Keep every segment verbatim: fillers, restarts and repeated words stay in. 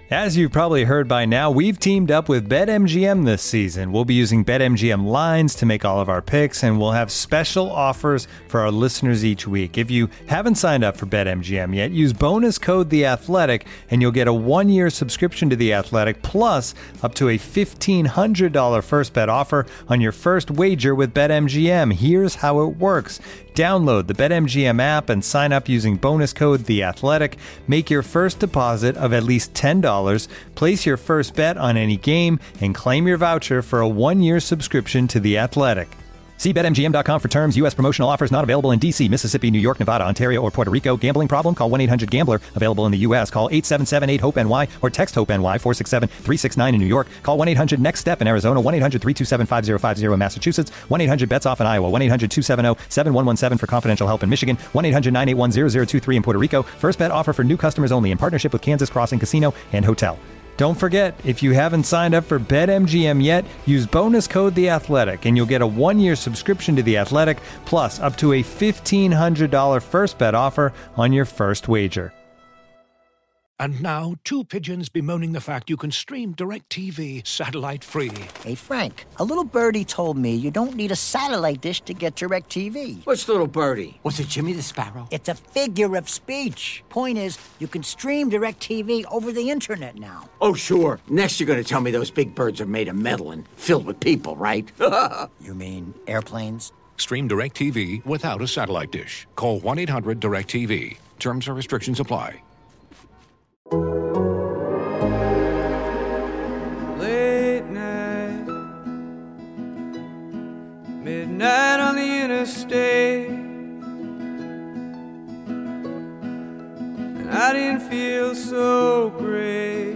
As you've probably heard by now, we've teamed up with BetMGM this season. We'll be using BetMGM lines to make all of our picks, and we'll have special offers for our listeners each week. If you haven't signed up for BetMGM yet, use bonus code The Athletic, and you'll get a one-year subscription to The Athletic, plus up to a fifteen hundred dollars first bet offer on your first wager with BetMGM. Here's how it works. Download the BetMGM app and sign up using bonus code The Athletic. Make your first deposit of at least ten dollars. Place your first bet on any game and claim your voucher for a one-year subscription to The Athletic. See Bet M G M dot com for terms. U S promotional offers not available in D C, Mississippi, New York, Nevada, Ontario, or Puerto Rico. Gambling problem? Call one eight hundred gambler. Available in the U S. Call eight seven seven eight hope N Y or text HOPE-NY four six seven three six nine in New York. Call one eight hundred next step in Arizona. one eight hundred three two seven five zero five zero in Massachusetts. one eight hundred bets off in Iowa. one eight hundred two seven zero seven one one seven for confidential help in Michigan. one eight hundred nine eight one zero zero two three in Puerto Rico. First bet offer for new customers only in partnership with Kansas Crossing Casino and Hotel. Don't forget, if you haven't signed up for BetMGM yet, use bonus code The Athletic, and you'll get a one-year subscription to The Athletic, plus up to a fifteen hundred dollars first bet offer on your first wager. And now, two pigeons bemoaning the fact you can stream DirecTV satellite-free. Hey, Frank, a little birdie told me you don't need a satellite dish to get DirecTV. Which little birdie? Was it Jimmy the Sparrow? It's a figure of speech. Point is, you can stream DirecTV over the internet now. Oh, sure. Next you're going to tell me those big birds are made of metal and filled with people, right? You mean airplanes? Stream DirecTV without a satellite dish. Call one eight hundred direct T V. Terms and restrictions apply. Late night, midnight on the interstate, and I didn't feel so great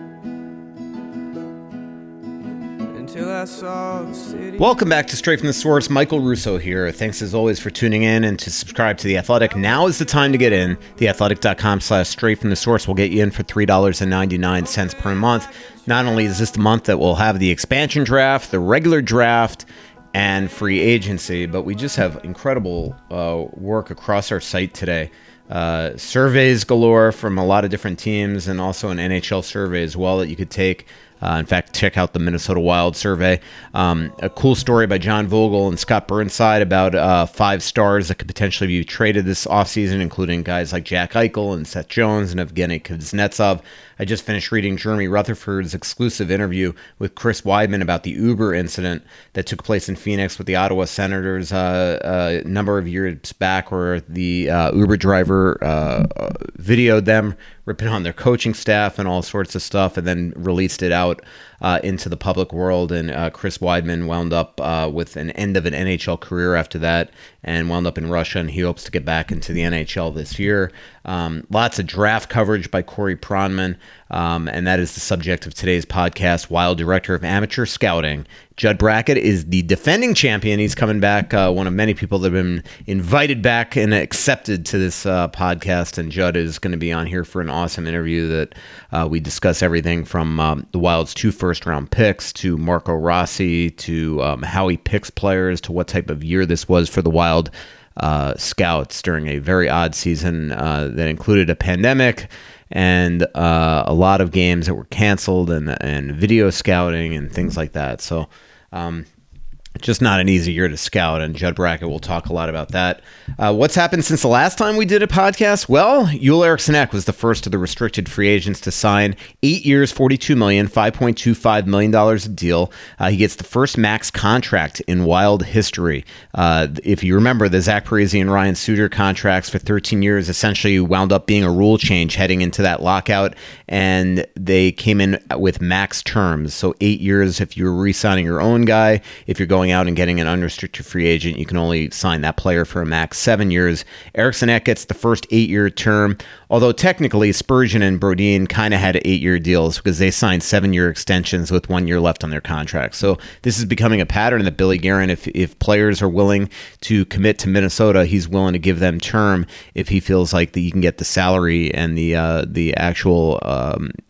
until I saw the city. Welcome back to Straight from the Source. Michael Russo here. Thanks as always for tuning in and to subscribe to The Athletic. Now is the time to get in. theathletic.com slash straight from the source will get you in for three dollars and ninety-nine cents per month. Not only is this the month that we'll have the expansion draft, the regular draft, and free agency, but we just have incredible uh, work across our site today. Uh, surveys galore from a lot of different teams, and also an N H L survey as well that you could take. Uh, in fact, check out the Minnesota Wild survey. Um, a cool story by John Vogel and Scott Burnside about uh, five stars that could potentially be traded this offseason, including guys like Jack Eichel and Seth Jones and Evgeny Kuznetsov. I just finished reading Jeremy Rutherford's exclusive interview with Chris Weidman about the Uber incident that took place in Phoenix with the Ottawa Senators uh, a number of years back, where the uh, Uber driver uh, videoed them ripping on their coaching staff and all sorts of stuff, and then released it out uh, into the public world. And uh, Chris Weidman wound up uh, with an end of an N H L career after that, and wound up in Russia, and he hopes to get back into the N H L this year. Um, lots of draft coverage by Corey Pronman, um, and that is the subject of today's podcast. Wild Director of Amateur Scouting, Judd Brackett, is the defending champion. He's coming back, uh, one of many people that have been invited back and accepted to this uh, podcast, and Judd is going to be on here for an awesome interview that uh, we discuss everything from um, the Wild's two first-round picks to Marco Rossi to um, how he picks players to what type of year this was for the Wild uh, scouts during a very odd season uh, that included a pandemic and uh, a lot of games that were canceled, and and video scouting and things like that. So um, just not an easy year to scout, and Judd Brackett will talk a lot about that. Uh, what's happened since the last time we did a podcast? Well, Joel Eriksson Ek was the first of the restricted free agents to sign eight years, forty-two million dollars, five point two five million dollars a deal. Uh, he gets the first max contract in Wild history. Uh, if you remember, the Zach Parise and Ryan Suter contracts for thirteen years essentially wound up being a rule change heading into that lockout, and they came in with max terms. So eight years if you're re-signing your own guy. If you're going out and getting an unrestricted free agent, you can only sign that player for a max seven years. Eriksson Ek gets the first eight-year term, although technically Spurgeon and Brodin kind of had eight-year deals because they signed seven-year extensions with one year left on their contract. So this is becoming a pattern that Billy Guerin, if if players are willing to commit to Minnesota, he's willing to give them term if he feels like that you can get the salary and the uh, the actual um,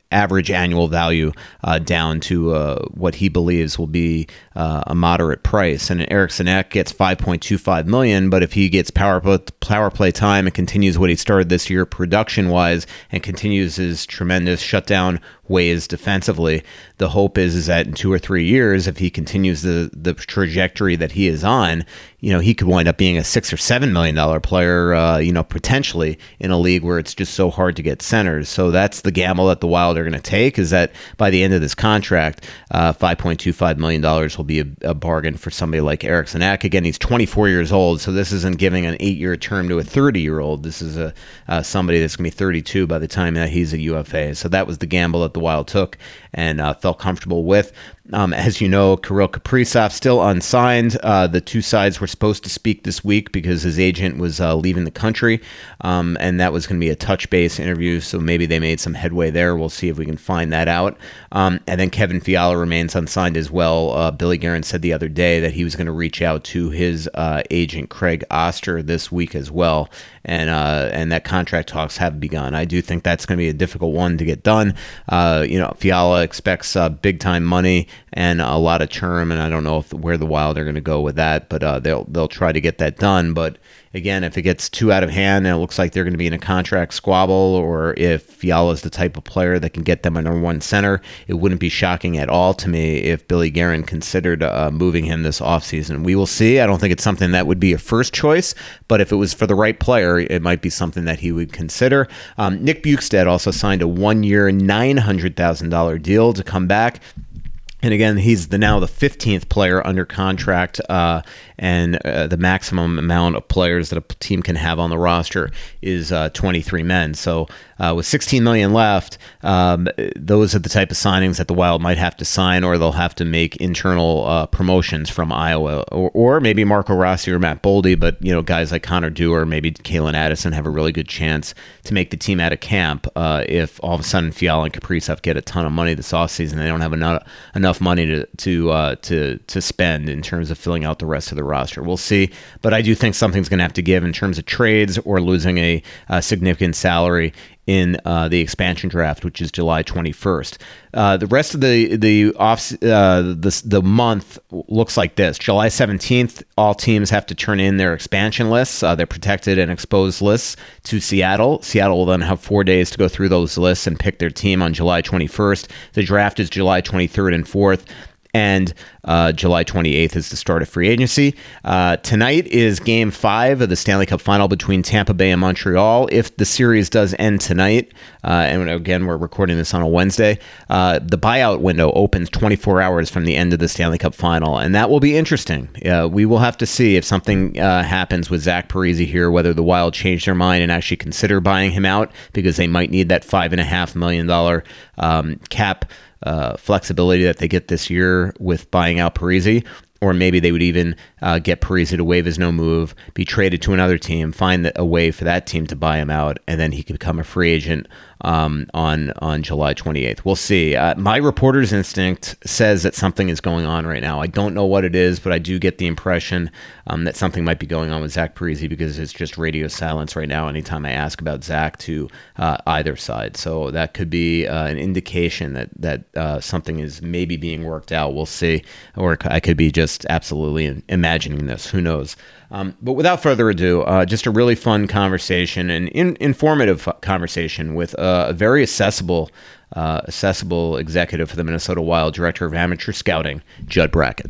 average annual value uh, down to uh, what he believes will be uh, a moderate price. And Eriksson Ek gets five point two five million dollars, but if he gets power play, power play time and continues what he started this year production-wise and continues his tremendous shutdown ways defensively, the hope is, is that in two or three years, if he continues the, the trajectory that he is on, you know, he could wind up being a six or seven million dollar player, uh, you know, potentially in a league where it's just so hard to get centers. So that's the gamble that the Wild are going to take, is that by the end of this contract, uh, five point two five million dollars will be a, a bargain for somebody like Eriksson Ek. Again, he's twenty-four years old, so this isn't giving an eight-year term to a thirty-year-old. This is a uh, somebody that's going to be thirty-two by the time that he's a U F A. So that was the gamble that the Wild took and uh, felt comfortable with. Um, as you know, Kirill Kaprizov still unsigned. Uh, the two sides were supposed to speak this week because his agent was uh, leaving the country, um, and that was going to be a touch base interview, so maybe they made some headway there. We'll see if we can find that out. Um, and then Kevin Fiala remains unsigned as well. Uh, Billy Guerin said the other day that he was going to reach out to his uh, agent, Craig Oster, this week as well, and uh, and that contract talks have begun. I do think that's going to be a difficult one to get done. Uh, you know, Fiala expects uh, big-time money and a lot of term, and I don't know if where the Wild are going to go with that, but uh, they'll they'll try to get that done. But again, if it gets too out of hand and it looks like they're going to be in a contract squabble, or if Fiala is the type of player that can get them a number one center, it wouldn't be shocking at all to me if Billy Guerin considered uh, moving him this offseason. We will see. I don't think it's something that would be a first choice, but if it was for the right player, it might be something that he would consider. Um, Nick Bjugstad also signed a one-year, nine hundred thousand dollars deal to come back. And again, he's the now the fifteenth player under contract, uh, and uh, the maximum amount of players that a team can have on the roster is uh, twenty-three men. So uh, with sixteen million dollars left, um, those are the type of signings that the Wild might have to sign, or they'll have to make internal uh, promotions from Iowa, or, or maybe Marco Rossi or Matt Boldy. But you know, guys like Connor Dewar, maybe Kalen Addison have a really good chance to make the team out of camp uh, if all of a sudden Fiala and Kaprizov get a ton of money this offseason. They don't have enough enough money to to uh, to to spend in terms of filling out the rest of the roster. We'll see, but I do think something's going to have to give in terms of trades or losing a, a significant salary in uh, the expansion draft, which is July twenty-first. Uh, the rest of the the off uh, the the month looks like this: July seventeenth, all teams have to turn in their expansion lists, uh, their protected and exposed lists, to Seattle. Seattle will then have four days to go through those lists and pick their team on July twenty-first. The draft is July twenty-third and fourth. And uh, July twenty-eighth is the start of free agency. Uh, tonight is Game five of the Stanley Cup Final between Tampa Bay and Montreal. If the series does end tonight, uh, and again, we're recording this on a Wednesday, uh, the buyout window opens twenty-four hours from the end of the Stanley Cup Final, and that will be interesting. Uh, we will have to see if something uh, happens with Zach Parise here, whether the Wild change their mind and actually consider buying him out, because they might need that five point five million dollars um, cap Uh, flexibility that they get this year with buying out Parise, or maybe they would even uh, get Parise to waive his no move, be traded to another team, find a way for that team to buy him out, and then he could become a free agent um, on on July twenty-eighth. We'll see. Uh, my reporter's instinct says that something is going on right now. I don't know what it is, but I do get the impression um, that something might be going on with Zach Parise, because it's just radio silence right now anytime I ask about Zach to uh, either side. So that could be uh, an indication that, that uh, something is maybe being worked out. We'll see. Or I could be just absolutely imagining this. Who knows? Um, but without further ado, uh, just a really fun conversation, and in, informative conversation with uh, a very accessible, uh, accessible executive for the Minnesota Wild, Director of Amateur Scouting, Judd Brackett.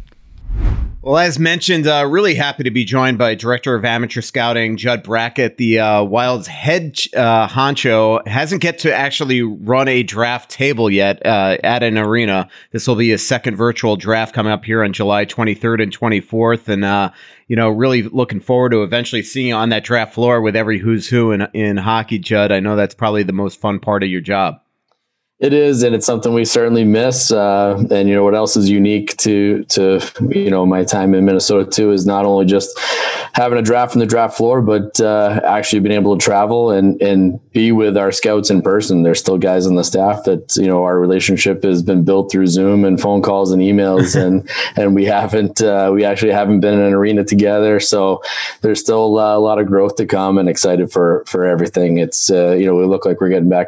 Well, as mentioned, uh, really happy to be joined by Director of Amateur Scouting, Judd Brackett. The uh, Wild's head uh, honcho hasn't get to actually run a draft table yet uh, at an arena. This will be a second virtual draft coming up here on July twenty-third and twenty-fourth. And, uh, you know, really looking forward to eventually seeing you on that draft floor with every who's who in, in hockey, Judd. I know that's probably the most fun part of your job. It is, and it's something we certainly miss. Uh, and you know what else is unique to to you know my time in Minnesota too is not only just having a draft from the draft floor, but uh, actually being able to travel and and be with our scouts in person. There's still guys on the staff that you know our relationship has been built through Zoom and phone calls and emails, and and we haven't uh, we actually haven't been in an arena together. So there's still uh, a lot of growth to come, and excited for for everything. It's uh, you know we look like we're getting back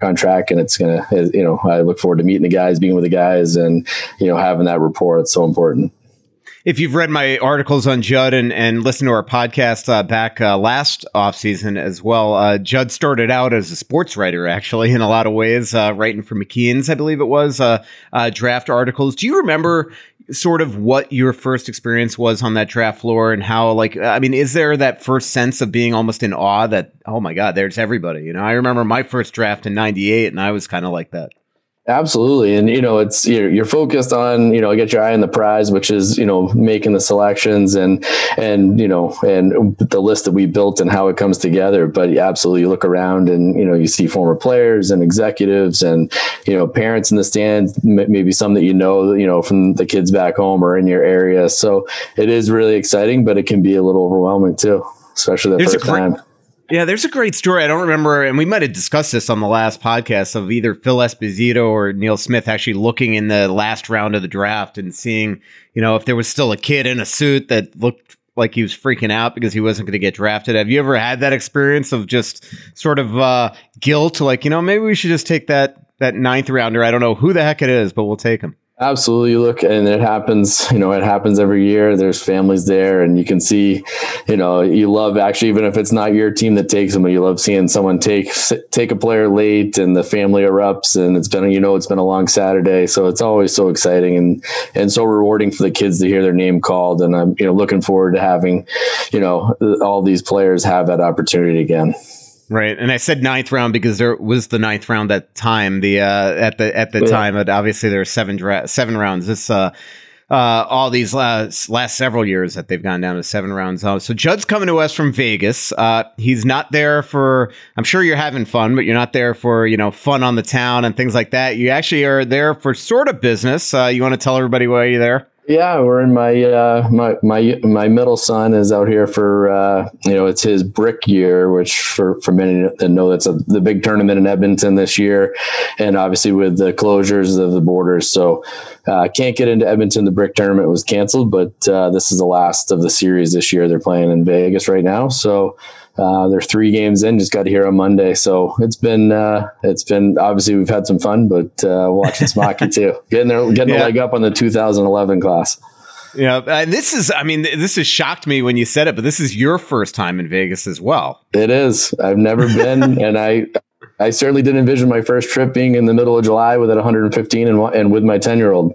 on track, and it's going to, you know, I look forward to meeting the guys, being with the guys, and, you know, having that rapport. It's so important. If you've read my articles on Judd and, and listened to our podcast uh, back uh, last offseason as well, uh, Judd started out as a sports writer, actually, in a lot of ways, uh, writing for McKean's, I believe it was, uh, uh, draft articles. Do you remember sort of what your first experience was on that draft floor and how, like, I mean, is there that first sense of being almost in awe that, oh my God, there's everybody? You know, I remember my first draft in ninety-eight, and I was kind of like that. Absolutely. And, you know, it's, you're, you're focused on, you know, get your eye on the prize, which is, you know, making the selections and, and, you know, and the list that we built and how it comes together. But absolutely, you look around and, you know, you see former players and executives and, you know, parents in the stands, maybe some that, you know, you know, from the kids back home or in your area. So it is really exciting, but it can be a little overwhelming too, especially the There's first a great- time. Yeah, there's a great story. I don't remember, and we might have discussed this on the last podcast, of either Phil Esposito or Neil Smith actually looking in the last round of the draft and seeing, you know, if there was still a kid in a suit that looked like he was freaking out because he wasn't going to get drafted. Have you ever had that experience of just sort of uh, guilt, like, you know, maybe we should just take that that ninth rounder? I don't know who the heck it is, but we'll take him. Absolutely. You look, and it happens, you know, it happens every year. There's families there, and you can see, you know, you love, actually, even if it's not your team that takes them, but you love seeing someone take, take a player late and the family erupts, and it's been, you know, it's been a long Saturday. So it's always so exciting and, and so rewarding for the kids to hear their name called. And I'm, you know, looking forward to having, you know, all these players have that opportunity again. Right, and I said ninth round because there was the ninth round at time. The uh, at the at the yeah. time, but obviously there are seven dra- seven rounds. This uh, uh, all these last last several years that they've gone down to seven rounds. Uh, so Judd's coming to us from Vegas. Uh, he's not there for. I'm sure you're having fun, but you're not there for, you know, fun on the town and things like that. You actually are there for sort of business. Uh, you want to tell everybody why you're there? Yeah, we're in my uh, my my my middle son is out here for uh, you know, it's his brick year, which for for many that know, that's a, the big tournament in Edmonton this year, and obviously with the closures of the borders, so uh, can't get into Edmonton. The brick tournament was canceled, but uh, this is the last of the series this year. They're playing in Vegas right now, so. Uh, they're three games in, just got here on Monday. So it's been, uh, it's been, obviously we've had some fun, but uh, watching some hockey too. Getting there, getting yeah. a leg up on the two thousand eleven class. Yeah. And this is, I mean, this has shocked me when you said it, but this is your first time in Vegas as well. It is. I've never been. And I, I certainly didn't envision my first trip being in the middle of July with at one hundred fifteen and, and with my ten year old.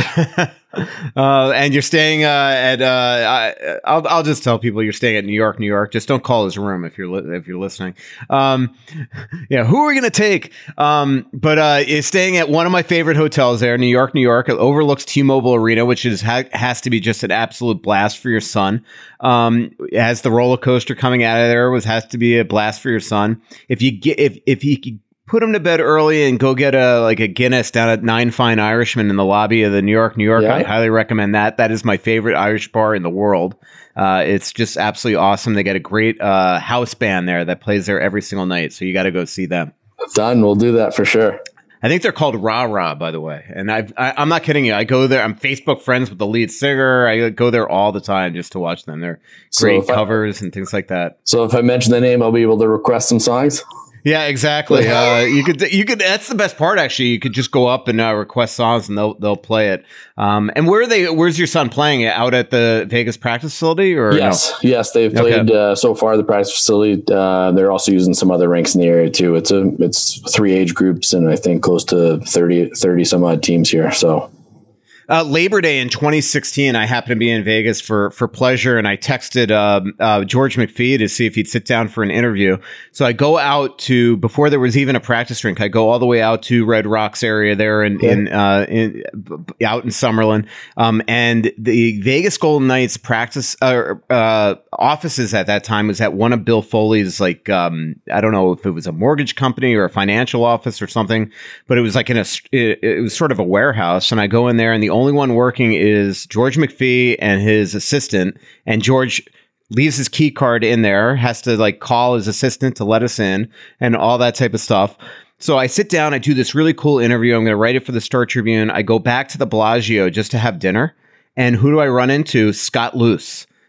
Uh, and you're staying uh, at. Uh, I, I'll I'll just tell people you're staying at New York, New York. Just don't call his room if you're li- if you're listening. Um, yeah, who are we gonna take? Um, but uh, you're staying at one of my favorite hotels there, New York, New York. It overlooks T-Mobile Arena, which is ha- has to be just an absolute blast for your son. Um, it has the roller coaster coming out of there, which has to be a blast for your son. If you get if if he could put him to bed early and go get a like a Guinness down at Nine Fine Irishman in the lobby of the New York, New York. Yeah. I highly recommend that. That is my favorite Irish bar in the world. Uh, it's just absolutely awesome. They got a great uh, house band there that plays there every single night. So you got to go see them. Done. We'll do that for sure. I think they're called Rah Rah, by the way. And I've, I, I'm not kidding you. I go there. I'm Facebook friends with the lead singer. I go there all the time just to watch them. They're great so covers I, and things like that. So if I mention the name, I'll be able to request some songs. Yeah, exactly. Uh, you could, you could. That's the best part, actually. You could just go up and uh, request songs, and they'll they'll play it. Um, and where are they? Where's your son playing it? Out at the Vegas practice facility, or yes, no? yes, they've played okay. uh, so far. The practice facility. Uh, they're also using some other rinks in the area too. It's a it's three age groups, and I think close to thirty, thirty some odd teams here. So. Uh, Labor Day in twenty sixteen, I happened to be in Vegas for for pleasure, and I texted um, uh, George McPhee to see if he'd sit down for an interview. So I go out to, before there was even a practice rink, I go all the way out to Red Rocks area there in, yeah. in, uh, in out in Summerlin, um, and the Vegas Golden Knights practice uh, uh, offices at that time was at one of Bill Foley's, like um, I don't know if it was a mortgage company or a financial office or something, but it was like in a it, it was sort of a warehouse, and I go in there, and the only one working is George McPhee and his assistant, and George leaves his key card in there, has to like call his assistant to let us in and all that type of stuff. So I sit down, I do this really cool interview. I'm going to write it for the Star Tribune. I go back to the Bellagio just to have dinner. And who do I run into? Scott Luce.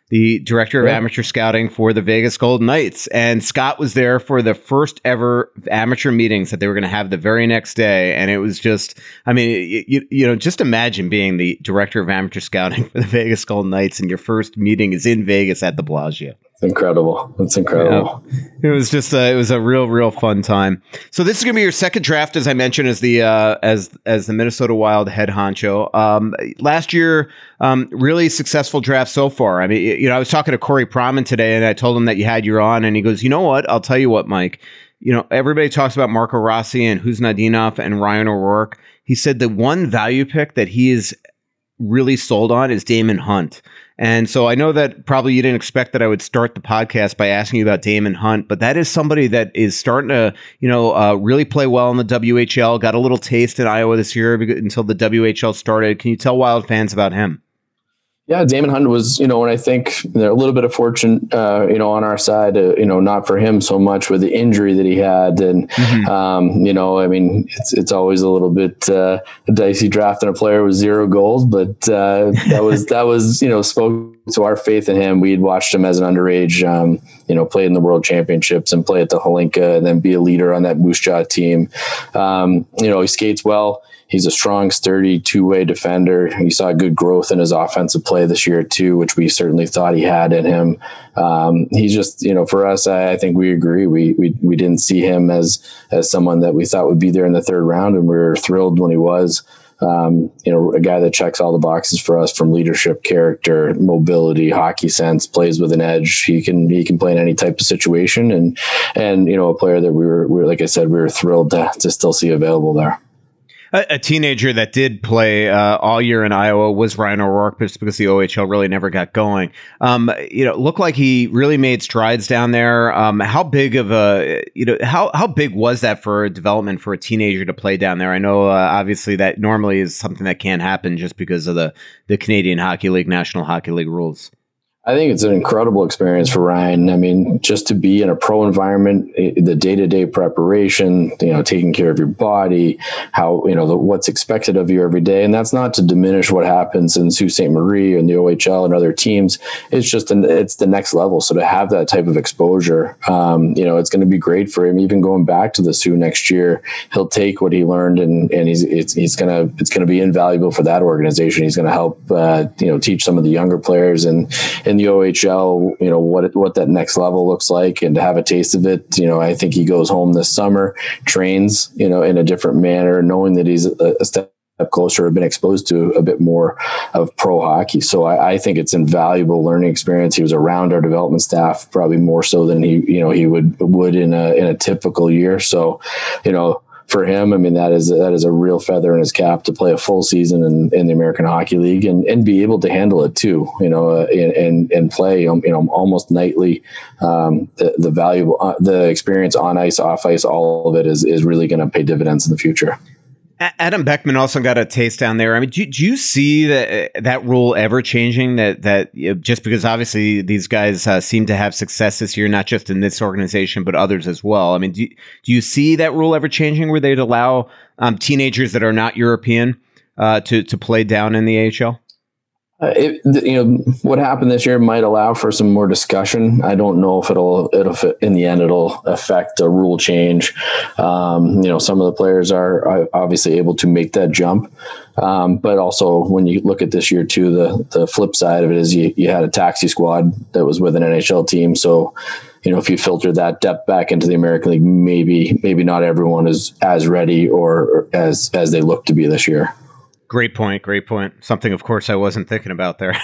the director of Yeah. amateur scouting for the Vegas Golden Knights. And Scott was there for the first ever amateur meetings that they were going to have the very next day. And it was just, I mean, you, you know, just imagine being the director of amateur scouting for the Vegas Golden Knights and your first meeting is in Vegas at the Bellagio. It's incredible. It's incredible. Yeah. It was just a, it was a real, real fun time. So this is going to be your second draft, as I mentioned, as the uh, as as the Minnesota Wild head honcho. Um, last year, um, really successful draft so far. I mean, you know, I was talking to Corey Proman today, and I told him that you had you on, and he goes, "You know what? I'll tell you what, Mike. You know, everybody talks about Marco Rossi and Kuznetsov and Ryan O'Rourke. He said the one value pick that he is really sold on is Damon Hunt." And so I know that probably you didn't expect that I would start the podcast by asking you about Damon Hunt, but that is somebody that is starting to, you know, uh, really play well in the W H L. Got a little taste in Iowa this year until the W H L started. Can you tell Wild fans about him? Yeah, Damon Hunt was, you know, and I think you know, a little bit of fortune, uh, you know, on our side, uh, you know, not for him so much with the injury that he had. And, mm-hmm. um, you know, I mean, it's it's always a little bit uh, dicey drafting a player with zero goals, but uh, that was, that was, you know, spoke to our faith in him. We'd watched him as an underage, um, you know, play in the World Championships and play at the Holinka and then be a leader on that Moose Jaw team. Um, you know, he skates well. He's a strong, sturdy, two-way defender. You saw good growth in his offensive play this year too, which we certainly thought he had in him. Um, he's just, you know, for us, I, I think we agree. We we we didn't see him as as someone that we thought would be there in the third round, and we were thrilled when he was. Um, you know, a guy that checks all the boxes for us from leadership, character, mobility, hockey sense, plays with an edge. He can he can play in any type of situation, and and you know, a player that we were we were like I said, we were thrilled to to still see available there. A, a teenager that did play uh, all year in Iowa was Ryan O'Rourke, just because the O H L really never got going. Um, you know, it looked like he really made strides down there. Um, how big of a, you know, how how big was that for development for a teenager to play down there? I know, uh, obviously, that normally is something that can't happen just because of the the Canadian Hockey League, National Hockey League rules. I think it's an incredible experience for Ryan. I mean, just to be in a pro environment, the day-to-day preparation, you know, taking care of your body, how, you know, the, what's expected of you every day. And that's not to diminish what happens in Sault Ste. Marie and the O H L and other teams. It's just, an, it's the next level. So to have that type of exposure, um, you know, it's going to be great for him. Even going back to the Sioux next year, he'll take what he learned and, and he's, it's, he's going to, it's going to be invaluable for that organization. He's going to help, uh, you know, teach some of the younger players and, in the O H L, you know, what what that next level looks like, and to have a taste of it. You know, I think he goes home this summer, trains, you know, in a different manner, knowing that he's a, a step closer, have been exposed to a bit more of pro hockey. So I, I think it's invaluable learning experience. He was around our development staff probably more so than he, you know, he would would in a in a typical year. So, you know, for him, I mean, that is that is a real feather in his cap to play a full season in, in the American Hockey League and, and be able to handle it too, you know, uh, and and play, you know, almost nightly. Um, the, the valuable, uh, the experience on ice, off ice, all of it is is really going to pay dividends in the future. Adam Beckman also got a taste down there. I mean, do, do you see that that rule ever changing? That that you know, just because obviously these guys uh, seem to have success this year, not just in this organization but others as well. I mean, do you, do you see that rule ever changing where they'd allow um, teenagers that are not European uh, to to play down in the A H L? Uh, it, you know, what happened this year might allow for some more discussion. I don't know if it'll, it'll, in the end, it'll affect a rule change. Um, you know, some of the players are obviously able to make that jump. Um, but also when you look at this year too, the, the flip side of it is you, you had a taxi squad that was with an N H L team. So, you know, if you filter that depth back into the American League, maybe, maybe not everyone is as ready or, or as, as they look to be this year. Great point. Great point. Something, of course, I wasn't thinking about there.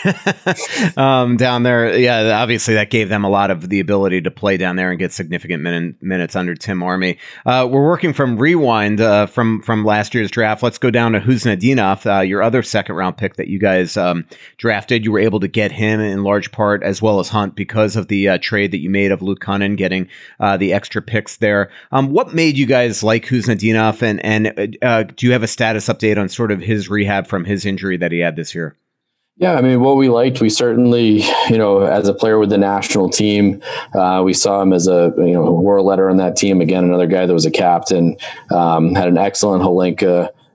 um, down there, yeah, obviously that gave them a lot of the ability to play down there and get significant min- minutes under Tim Army. Uh, we're working from Rewind uh, from from last year's draft. Let's go down to Kuznetsov, uh, your other second round pick that you guys um, drafted. You were able to get him in large part, as well as Hunt, because of the uh, trade that you made of Luke Cunnin, getting uh, the extra picks there. Um, what made you guys like Kuznetsov, and and uh, do you have a status update on sort of his rehab from his injury that he had this year? Yeah, I mean, what we liked, we certainly, you know, as a player with the national team, uh, we saw him as a, you know, wore a letter on that team. Again, another guy that was a captain, um, had an excellent Holinka,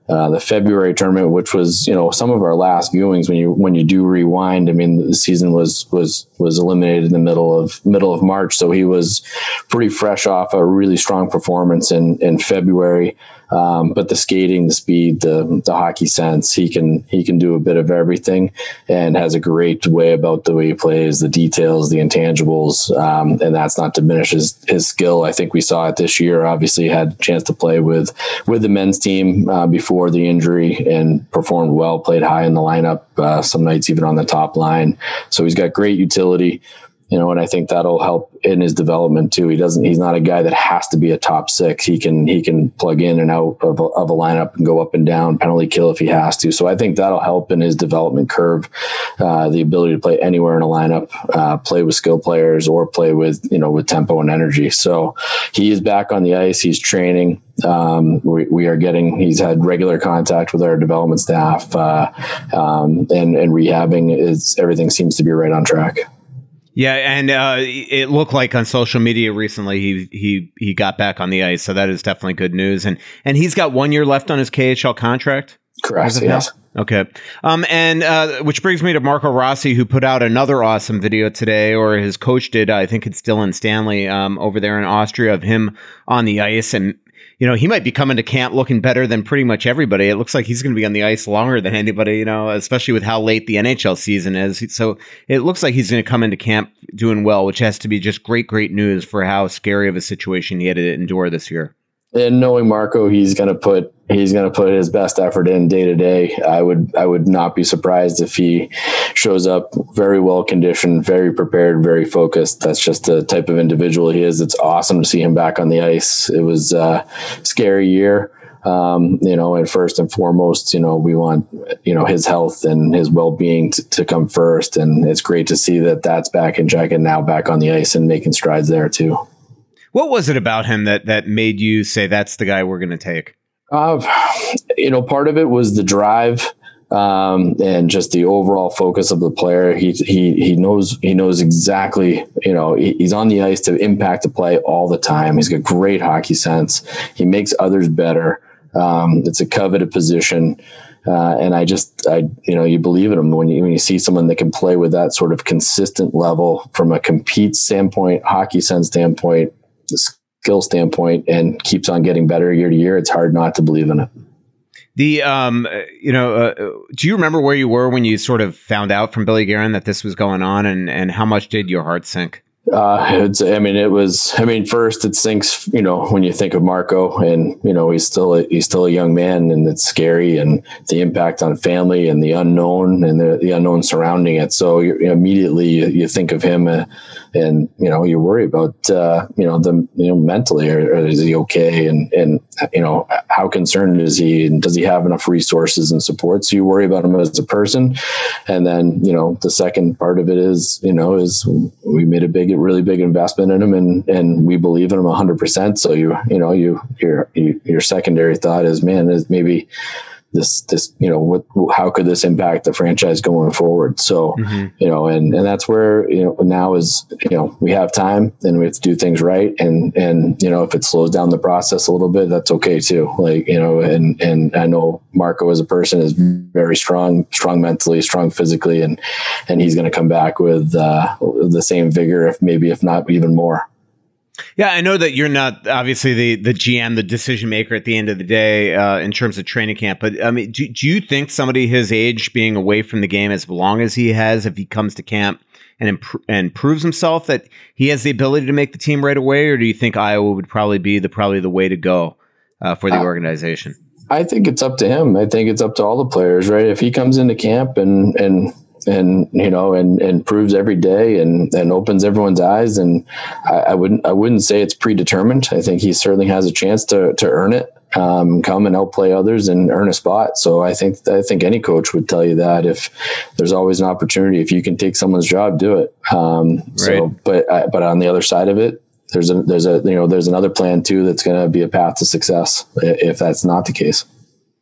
uh, the February tournament, which was, you know, some of our last viewings when you when you do rewind. I mean, the season was was was eliminated in the middle of middle of March, so he was pretty fresh off a really strong performance in in February. Um, but the skating, the speed, the the hockey sense, he can he can do a bit of everything, and has a great way about the way he plays, the details, the intangibles, um, and that's not diminish his, his skill. I think we saw it this year. Obviously, had a chance to play with with the men's team uh, before the injury and performed well. Played high in the lineup, uh, some nights even on the top line. So he's got great utility. You know, and I think that'll help in his development too. He doesn't, he's not a guy that has to be a top six. He can, he can plug in and out of a, of a lineup and go up and down, penalty kill if he has to. So I think that'll help in his development curve, uh, the ability to play anywhere in a lineup, uh, play with skill players or play with, you know, with tempo and energy. So he is back on the ice. He's training. Um, we, we are getting, he's had regular contact with our development staff, uh, um, and, and rehabbing is, everything seems to be right on track. Yeah, and uh, it looked like on social media recently he he he got back on the ice, so that is definitely good news. And and he's got one year left on his K H L contract. Correct. Yes. Okay. Um, and uh, which brings me to Marco Rossi, who put out another awesome video today, or his coach did. I think it's Dylan Stanley um, over there in Austria, of him on the ice. And you know, he might be coming to camp looking better than pretty much everybody. It looks like he's going to be on the ice longer than anybody, you know, especially with how late the N H L season is. So it looks like he's going to come into camp doing well, which has to be just great, great news for how scary of a situation he had to endure this year. And knowing Marco, he's going to put he's going to put his best effort in day to day. I would I would not be surprised if he shows up very well conditioned, very prepared, very focused. That's just the type of individual he is. It's awesome to see him back on the ice. It was a scary year. Um, you know, and first and foremost, you know, we want, you know, his health and his well-being t- to come first. And it's great to see that that's back in check and now back on the ice and making strides there too. What was it about him that, that made you say that's the guy we're going to take? Uh, you know, part of it was the drive, um, and just the overall focus of the player. He, he, he knows, he knows exactly, you know, he, he's on the ice to impact the play all the time. He's got great hockey sense. He makes others better. Um, it's a coveted position. Uh, and I just, I, you know, you believe in him when you, when you see someone that can play with that sort of consistent level from a compete standpoint, hockey sense standpoint, skill standpoint, and keeps on getting better year to year. It's hard not to believe in it. The, um, you know, uh, do you remember where you were when you sort of found out from Billy Guerin that this was going on, and, and how much did your heart sink? Uh, it's, I mean, it was, I mean, first it sinks, you know, when you think of Marco and, you know, he's still, a, he's still a young man, and it's scary, and the impact on family and the unknown and the, the unknown surrounding it. So you immediately you, you think of him, uh, and, you know, you worry about, uh, you know, the, you know, mentally, or, or is he okay? And, and, you know, how concerned is he, and does he have enough resources and support? So you worry about him as a person. And then, you know, the second part of it is, you know, is we made a big, really big investment in him, and, and we believe in him a hundred percent. So you, you know, you, your, your secondary thought is, man, is maybe this, this, you know, what, how could this impact the franchise going forward? So, mm-hmm. you know, and, and that's where, you know, now is, you know, we have time and we have to do things right. And, and, you know, if it slows down the process a little bit, that's okay too. Like, you know, and, and I know Marco as a person is very strong, strong mentally, strong physically, and, and he's going to come back with uh, the same vigor, if maybe, if not even more. Yeah, I know that you're not obviously the, the G M, the decision maker at the end of the day uh, in terms of training camp. But I mean, do, do you think somebody his age being away from the game as long as he has, if he comes to camp and imp- and proves himself, that he has the ability to make the team right away? Or do you think Iowa would probably be the probably the way to go uh, for the uh, organization? I think it's up to him. I think it's up to all the players, right? If he comes into camp and and and, you know, and, and proves every day and, and opens everyone's eyes. And I, I wouldn't, I wouldn't say it's predetermined. I think he certainly has a chance to, to earn it, um, come and outplay others and earn a spot. So I think, I think any coach would tell you that if there's always an opportunity, if you can take someone's job, do it. Um, right. So, but, I, but on the other side of it, there's a, there's a, you know, there's another plan too, that's going to be a path to success if that's not the case.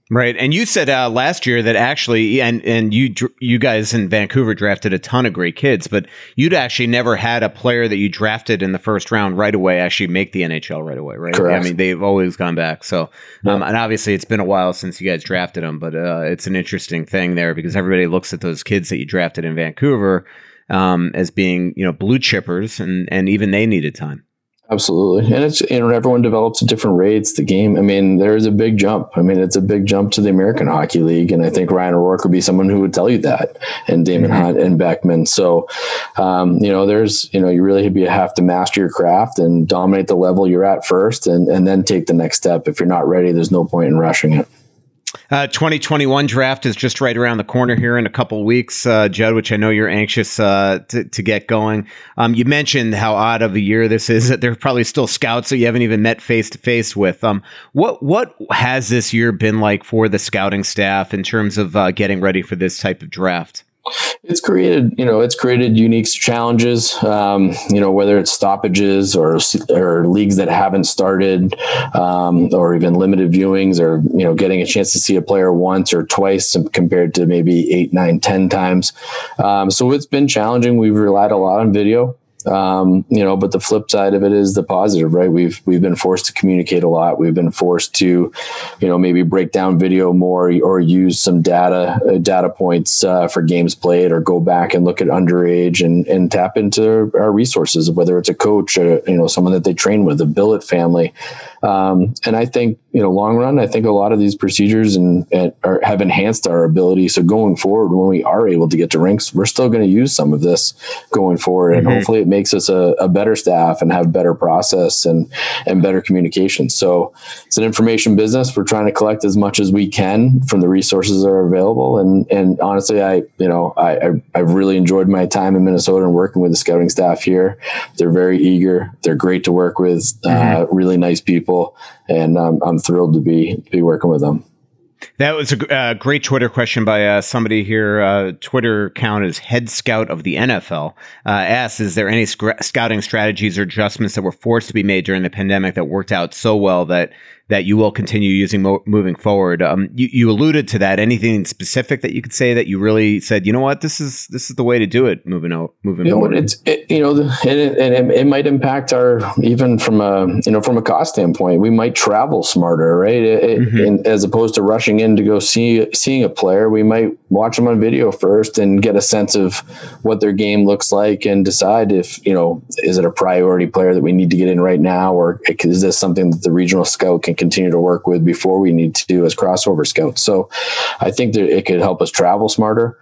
Right. And you said uh, last year that actually, and, and you you guys in Vancouver drafted a ton of great kids, but you'd actually never had a player that you drafted in the first round right away actually make the N H L right away, right? Correct. I mean, they've always gone back. So, um, and obviously it's been a while since you guys drafted them, but uh, it's an interesting thing there because everybody looks at those kids that you drafted in Vancouver um, as being, you know, blue chippers, and, and even they needed time. Absolutely. And it's, you know, everyone develops at different rates. The game, I mean, there is a big jump. I mean, it's a big jump to the American Hockey League. And I think Ryan O'Rourke would be someone who would tell you that, and Damon mm-hmm. Hunt and Beckman. So, um, you know, there's, you know, you really have to master your craft and dominate the level you're at first, and, and then take the next step. If you're not ready, there's no point in rushing it. Uh, twenty twenty-one draft is just right around the corner here in a couple weeks, uh, Judd, which I know you're anxious uh, to, to get going. Um, you mentioned how odd of a year this is, that there are probably still scouts that you haven't even met face to face with. Um, what what has this year been like for the scouting staff in terms of uh, getting ready for this type of draft? It's created, you know, it's created unique challenges, um, you know, whether it's stoppages or, or leagues that haven't started, um, or even limited viewings, or, you know, getting a chance to see a player once or twice compared to maybe eight, nine, ten times. Um, so it's been challenging. We've relied a lot on video. Um, you know, but the flip side of it is the positive, right? We've, we've been forced to communicate a lot. We've been forced to, you know, maybe break down video more, or use some data, uh, data points, uh, for games played, or go back and look at underage and, and tap into our resources, whether it's a coach or, you know, someone that they train with, the billet family. Um, and I think, you know, long run, I think a lot of these procedures and, and are, have enhanced our ability. So going forward, when we are able to get to rinks, we're still going to use some of this going forward. And mm-hmm. hopefully it makes us a, a better staff and have better process and, and better communication. So it's an information business. We're trying to collect as much as we can from the resources that are available. And, and honestly, I, you know, I, I, I've really enjoyed my time in Minnesota and working with the scouting staff here. They're very eager. They're great to work with, mm-hmm. uh, really nice people. And um, I'm thrilled to be to be working with them. That was a uh, great Twitter question by uh, somebody here. Uh, Twitter account is Head Scout of the N F L. Uh, asks, is there any sc- scouting strategies or adjustments that were forced to be made during the pandemic that worked out so well that that you will continue using mo- moving forward? Um, you, you alluded to that. Anything specific that you could say that you really said, you know what, this is this is the way to do it moving out, moving you know, forward? It's it, you know, and it, and it might impact our, even from a you know from a cost standpoint, we might travel smarter, right? It, mm-hmm. and as opposed to rushing in to go see seeing a player, we might watch them on video first and get a sense of what their game looks like, and decide if, you know, is it a priority player that we need to get in right now, or is this something that the regional scout can continue to work with before we need to do as crossover scouts. So I think that it could help us travel smarter.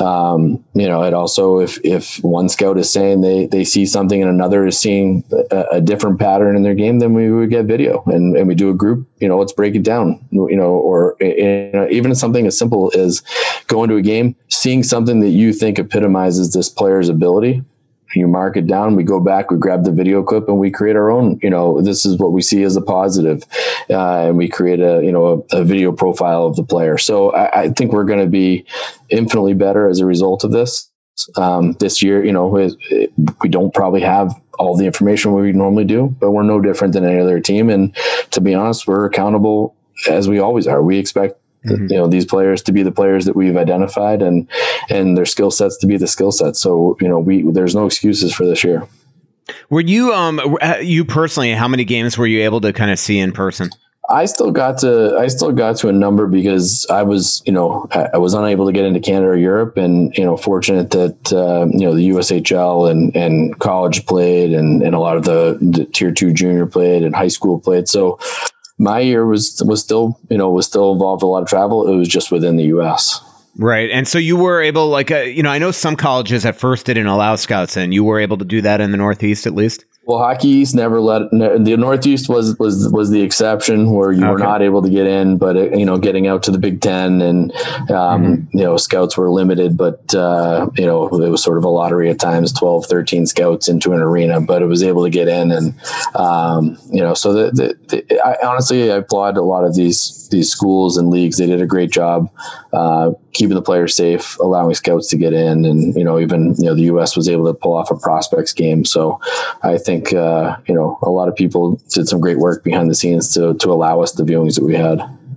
Um, you know, it also, if, if one scout is saying they, they see something and another is seeing a, a different pattern in their game, then we would get video and, and we do a group, you know, let's break it down, you know, or you know, even something as simple as going to a game, seeing something that you think epitomizes this player's ability. You mark it down, we go back, we grab the video clip, and we create our own, you know, this is what we see as a positive. Uh, and we create a, you know, a, a video profile of the player. So I, I think we're going to be infinitely better as a result of this. Um, this year, you know, it, it, we don't probably have all the information we normally do, but we're no different than any other team. And to be honest, we're accountable as we always are. We expect Mm-hmm. you know, these players to be the players that we've identified, and and their skill sets to be the skill sets. So, you know, we there's no excuses for this year. Were you um you personally, how many games were you able to kind of see in person? I still got to I still got to a number because I was, you know, I was unable to get into Canada or Europe, and, you know, fortunate that, uh, you know, the U S H L and, and college played, and, and a lot of the, the tier two junior played and high school played. So my year was was still, you know, was still involved in a lot of travel. It was just within the U S. Right. And so you were able, like, uh, you know, I know some colleges at first didn't allow scouts in. You were able to do that in the Northeast at least? Well, Hockey East never let the Northeast was was was the exception where you okay. were not able to get in, but it, you know, getting out to the Big Ten and um, mm-hmm. you know, scouts were limited, but uh, you know, it was sort of a lottery at times, twelve, thirteen scouts into an arena, but it was able to get in, and um, you know, so the, the, the, I honestly I applaud a lot of these these schools and leagues. They did a great job uh, keeping the players safe, allowing scouts to get in, and you know, even you know, the U S was able to pull off a prospects game. So I think. I think, uh, you know, a lot of people did some great work behind the scenes to to allow us the viewings that we had.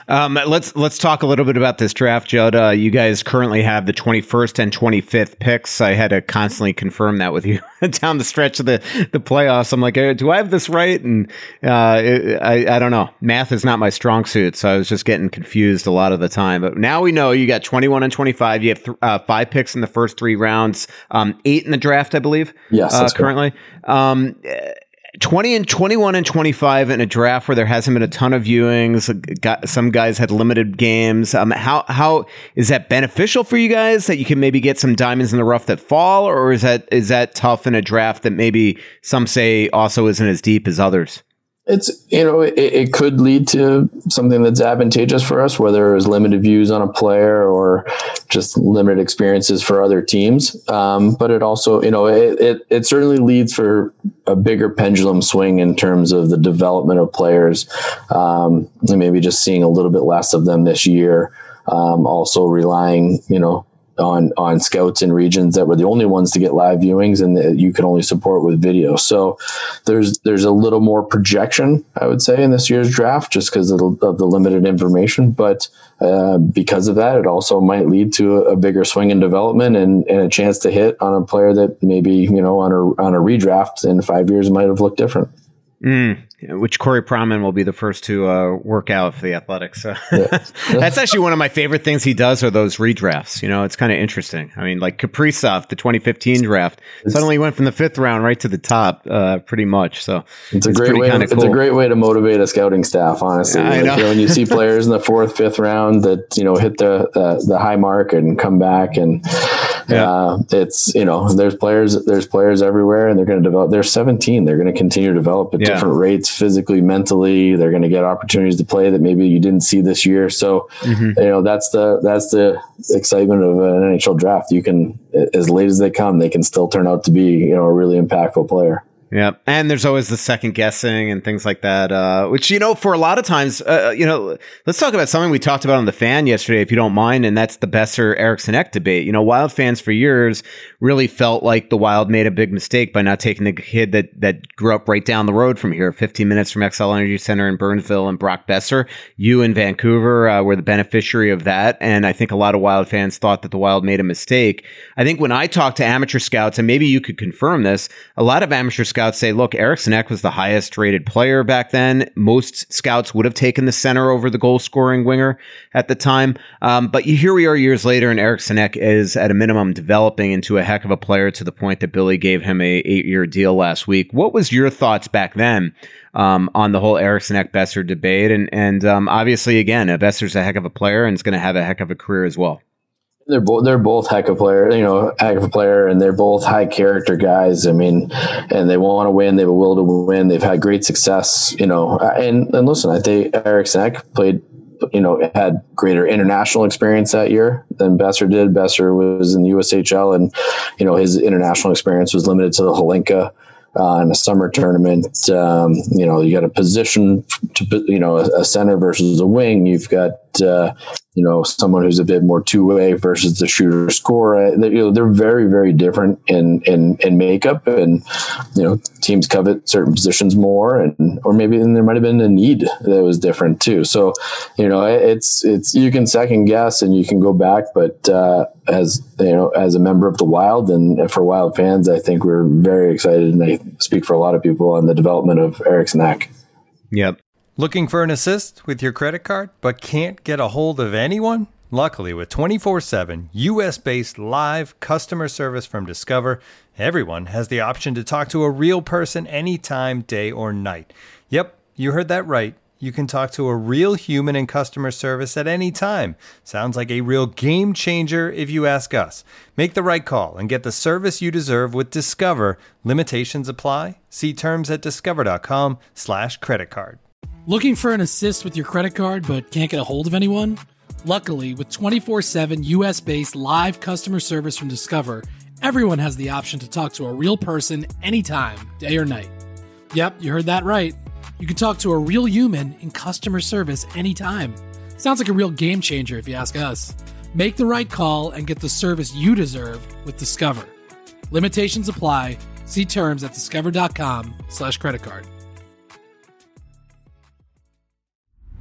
Um, let's let's talk a little bit about this draft, Judd. Uh, you guys currently have the twenty-first and twenty-fifth picks. I had to constantly confirm that with you down the stretch of the, the playoffs. I'm like, do I have this right? And uh, it, I, I don't know. Math is not my strong suit, so I was just getting confused a lot of the time. But now we know you got twenty-one and twenty-five. You have th- uh, five picks in the first three rounds, um, eight in the draft, I believe. Yes, uh, that's currently. Um, twenty and twenty-one and twenty-five in a draft where there hasn't been a ton of viewings. Got, some guys had limited games. Um, how how is that beneficial for you guys that you can maybe get some diamonds in the rough that fall, or is that is that tough in a draft that maybe some say also isn't as deep as others? It's, you know, it, it could lead to something that's advantageous for us, whether it was limited views on a player or just limited experiences for other teams. Um, but it also, you know, it, it, it certainly leads for a bigger pendulum swing in terms of the development of players. Um, and maybe just seeing a little bit less of them this year. Um, also relying, you know, on on scouts in regions that were the only ones to get live viewings and that you can only support with video. So there's there's a little more projection, I would say, in this year's draft just because of, of the limited information. But uh, because of that, it also might lead to a, a bigger swing in development and, and a chance to hit on a player that maybe, you know, on a on a redraft in five years might have looked different. Mm, which Corey Pronman will be the first to uh, work out for the Athletics. So yeah. That's actually one of my favorite things he does are those redrafts. You know, it's kind of interesting. I mean, like Kaprizov, the twenty fifteen draft, it's, suddenly went from the fifth round right to the top, uh, pretty much. So it's a it's great way. To, cool. It's a great way to motivate a scouting staff. Honestly, yeah, I like, know. You know, when you see players in the fourth, fifth round that you know hit the uh, the high mark and come back, and yeah. uh, it's you know there's players there's players everywhere, and they're going to develop. They're seventeen. They're going to continue to develop at yeah. different rates, physically, mentally. They're going to get opportunities to play that maybe you didn't see this year. So, mm-hmm. you know, that's the that's the excitement of an N H L draft. You can, as late as they come, they can still turn out to be, you know, a really impactful player. Yeah. And there's always the second guessing and things like that, uh, which, you know, for a lot of times, uh, you know, let's talk about something we talked about on The Fan yesterday, if you don't mind, and that's the Boeser Eriksson Ek debate. You know, Wild fans for years really felt like the Wild made a big mistake by not taking the kid that that grew up right down the road from here, fifteen minutes from Xcel Energy Center in Burnsville, and Brock Boeser. You in Vancouver uh, were the beneficiary of that, and I think a lot of Wild fans thought that the Wild made a mistake. I think when I talk to amateur scouts, and maybe you could confirm this, a lot of amateur scouts say, look, Eriksson Ek was the highest rated player back then. Most scouts would have taken the center over the goal scoring winger at the time. Um, but here we are years later, and Eriksson Ek is at a minimum developing into a heck of a player to the point that Billy gave him a eight year deal last week. What was your thoughts back then um, on the whole Eriksson Ek Boeser debate? And, and um, obviously, again, Boeser's a heck of a player and is going to have a heck of a career as well. They're both they're both heck of player, you know, heck of a player, and they're both high character guys. I mean, and they want to win. They have a will to win. They've had great success, you know. And and listen, I think Eriksson Ek played, you know, had greater international experience that year than Boeser did. Boeser was in the U S H L, and you know his international experience was limited to the Hlinka. Uh, in a summer tournament, um, you know, you got a position to, you know, a, a center versus a wing. You've got, uh, you know, someone who's a bit more two-way versus the shooter scorer. They, you know, they're very, very different in, in, in makeup, and, you know, teams covet certain positions more, and, or maybe there might've been a need that was different too. So, you know, it's, it's, you can second guess and you can go back, but, uh, as you know, as a member of the Wild and for Wild fans, I think we're very excited, and I speak for a lot of people on the development of Eriksson Ek. Yep. Looking for an assist with your credit card, but can't get a hold of anyone? Luckily, with twenty-four seven U S-based live customer service from Discover, everyone has the option to talk to a real person anytime, day or night. Yep, you heard that right. You can talk to a real human in customer service at any time. Sounds like a real game changer if you ask us. Make the right call and get the service you deserve with Discover. Limitations apply. See terms at discover.com slash credit card. Looking for an assist with your credit card but can't get a hold of anyone? Luckily, with twenty-four seven U S-based live customer service from Discover, everyone has the option to talk to a real person anytime, day or night. Yep, you heard that right. You can talk to a real human in customer service anytime. Sounds like a real game changer if you ask us. Make the right call and get the service you deserve with Discover. Limitations apply. See terms at discover.com slash credit card.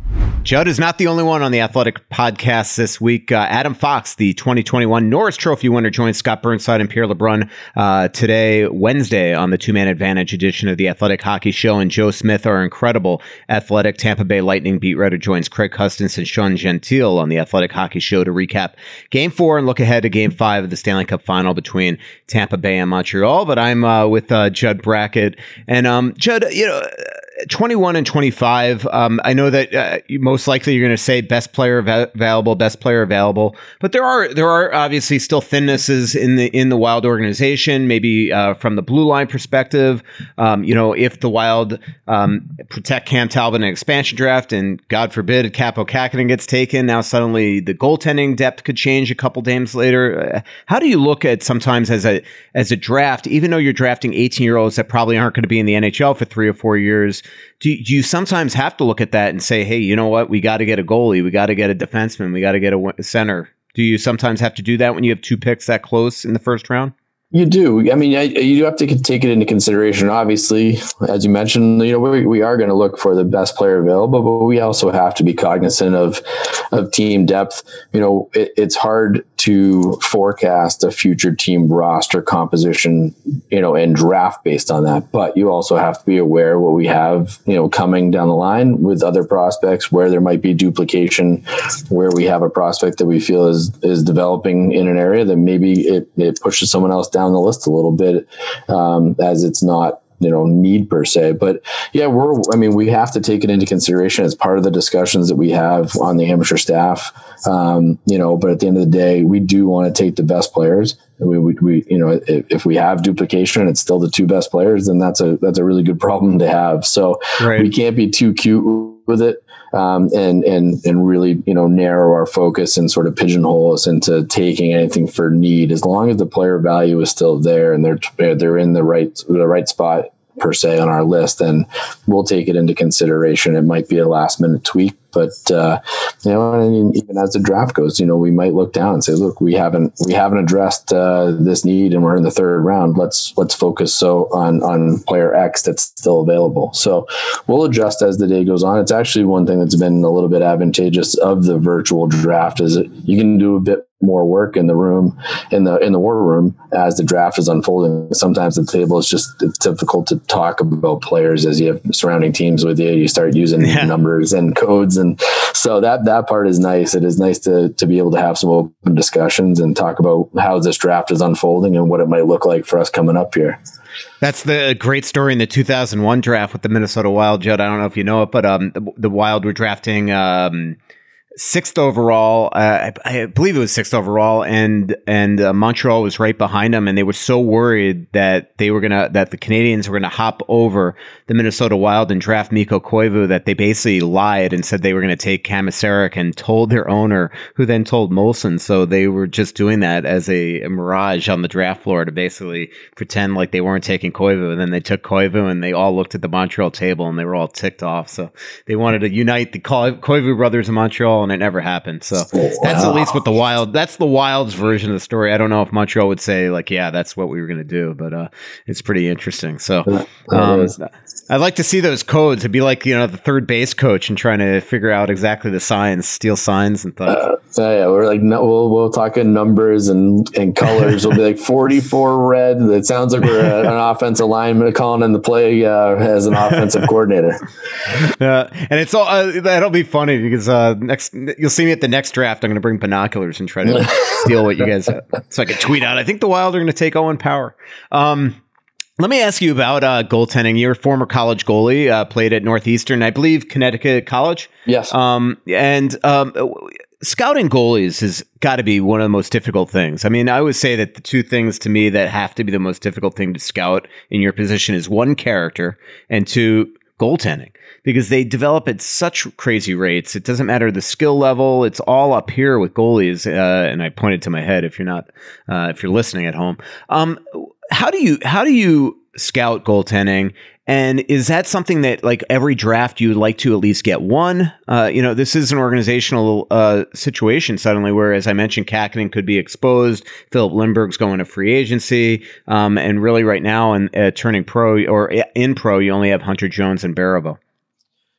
Judd is not the only one on the Athletic podcast this week. Uh, Adam Fox, the twenty twenty-one Norris Trophy winner, joins Scott Burnside and Pierre LeBrun uh, today, Wednesday, on the Two-Man Advantage edition of the Athletic Hockey Show. And Joe Smith, our incredible Athletic Tampa Bay Lightning beat writer, joins Craig Custance and Sean Gentile on the Athletic Hockey Show to recap Game four and look ahead to Game five of the Stanley Cup Final between Tampa Bay and Montreal. But I'm uh, with uh, Judd Brackett. And um, Judd, you know, twenty-one and twenty-five. Um, I know that uh, most likely you're going to say best player av- available, best player available, but there are there are obviously still thinnesses in the in the Wild organization. Maybe uh, from the blue line perspective, um, you know, if the Wild um, protect Cam Talbot in an expansion draft, and God forbid Kaapo Kähkönen gets taken, now suddenly the goaltending depth could change a couple games later. Uh, how do you look at sometimes as a as a draft, even though you're drafting eighteen year olds that probably aren't going to be in the N H L for three or four years? Do, do you sometimes have to look at that and say, hey, you know what? We got to get a goalie. We got to get a defenseman. We got to get a center. Do you sometimes have to do that when you have two picks that close in the first round? You do. I mean, I, you do have to take it into consideration. Obviously, as you mentioned, you know, we, we are going to look for the best player available, but we also have to be cognizant of of team depth. You know, it, it's hard to forecast a future team roster composition, you know, and draft based on that. But you also have to be aware what we have, you know, coming down the line with other prospects, where there might be duplication, where we have a prospect that we feel is is developing in an area that maybe it, it pushes someone else down the list a little bit, um, as it's not, you know, need per se. But yeah, we're, I mean, we have to take it into consideration as part of the discussions that we have on the amateur staff. Um, you know, but at the end of the day, we do want to take the best players. We, we, we you know, if, if we have duplication and it's still the two best players, then that's a, that's a really good problem to have. So right. We can't be too cute with it. Um, and, and, and really, you know, narrow our focus and sort of pigeonhole us into taking anything for need, as long as the player value is still there and they're, they're in the right, the right spot per se on our list, then we'll take it into consideration. It might be a last minute tweak, but uh, you know, I mean, even as the draft goes, you know, we might look down and say, look, we haven't we haven't addressed uh, this need, and we're in the third round. Let's let's focus so on on player X that's still available. So we'll adjust as the day goes on. It's actually one thing that's been a little bit advantageous of the virtual draft is that you can do a bit more work in the room, in the in the war room as the draft is unfolding. Sometimes the table is just it's difficult to talk about players as you have surrounding teams with you. You start using yeah. numbers and codes, and so that that part is nice. It is nice to to be able to have some open discussions and talk about how this draft is unfolding and what it might look like for us coming up here. That's the great story in the two thousand one draft with the Minnesota Wild, Judd. I don't know if you know it, but um, the, the Wild were drafting um, sixth overall. Uh, I, I believe it was sixth overall, and and uh, Montreal was right behind them, and they were so worried that they were gonna that the Canadians were gonna hop over the Minnesota Wild and draft Mikko Koivu that they basically lied and said they were gonna take Kamisarek and told their owner, who then told Molson. So they were just doing that as a, a mirage on the draft floor to basically pretend like they weren't taking Koivu, and then they took Koivu, and they all looked at the Montreal table and they were all ticked off. So they wanted to unite the Koivu brothers in Montreal, and it never happened. So wow. That's at least what the Wild, that's the Wild's version of the story. I don't know if Montreal would say like, yeah, that's what we were going to do, but uh, it's pretty interesting. So um, I'd like to see those codes. It'd be like, you know, the third base coach and trying to figure out exactly the signs, steal signs and thought. Uh, yeah, we're like, no, we'll, we'll talk in numbers and, and colors. We'll be like forty-four red. It sounds like we're a, an offensive lineman calling in the play uh, as an offensive coordinator. Yeah, and it's all uh, that'll be funny because uh, next you'll see me at the next draft. I'm going to bring binoculars and try to steal what you guys have, so I can tweet out. I think the Wild are going to take Owen Power. Um, Let me ask you about uh, goaltending. You're a former college goalie, uh, played at Northeastern, I believe, Connecticut College. Yes. Um, and um, scouting goalies has got to be one of the most difficult things. I mean, I would say that the two things to me that have to be the most difficult thing to scout in your position is one, character, and two, goaltending, because they develop at such crazy rates. It doesn't matter the skill level; it's all up here with goalies. Uh, and I pointed to my head if you're not, uh, if you're listening at home. Um, how do you how do you scout goaltending? And is that something that, like, every draft you would like to at least get one? Uh, you know, this is an organizational uh, situation suddenly where, as I mentioned, Kähkönen could be exposed. Philip Lindbergh's going to free agency. Um, and really right now, in uh, turning pro or in pro, you only have Hunter Jones and Baribeau.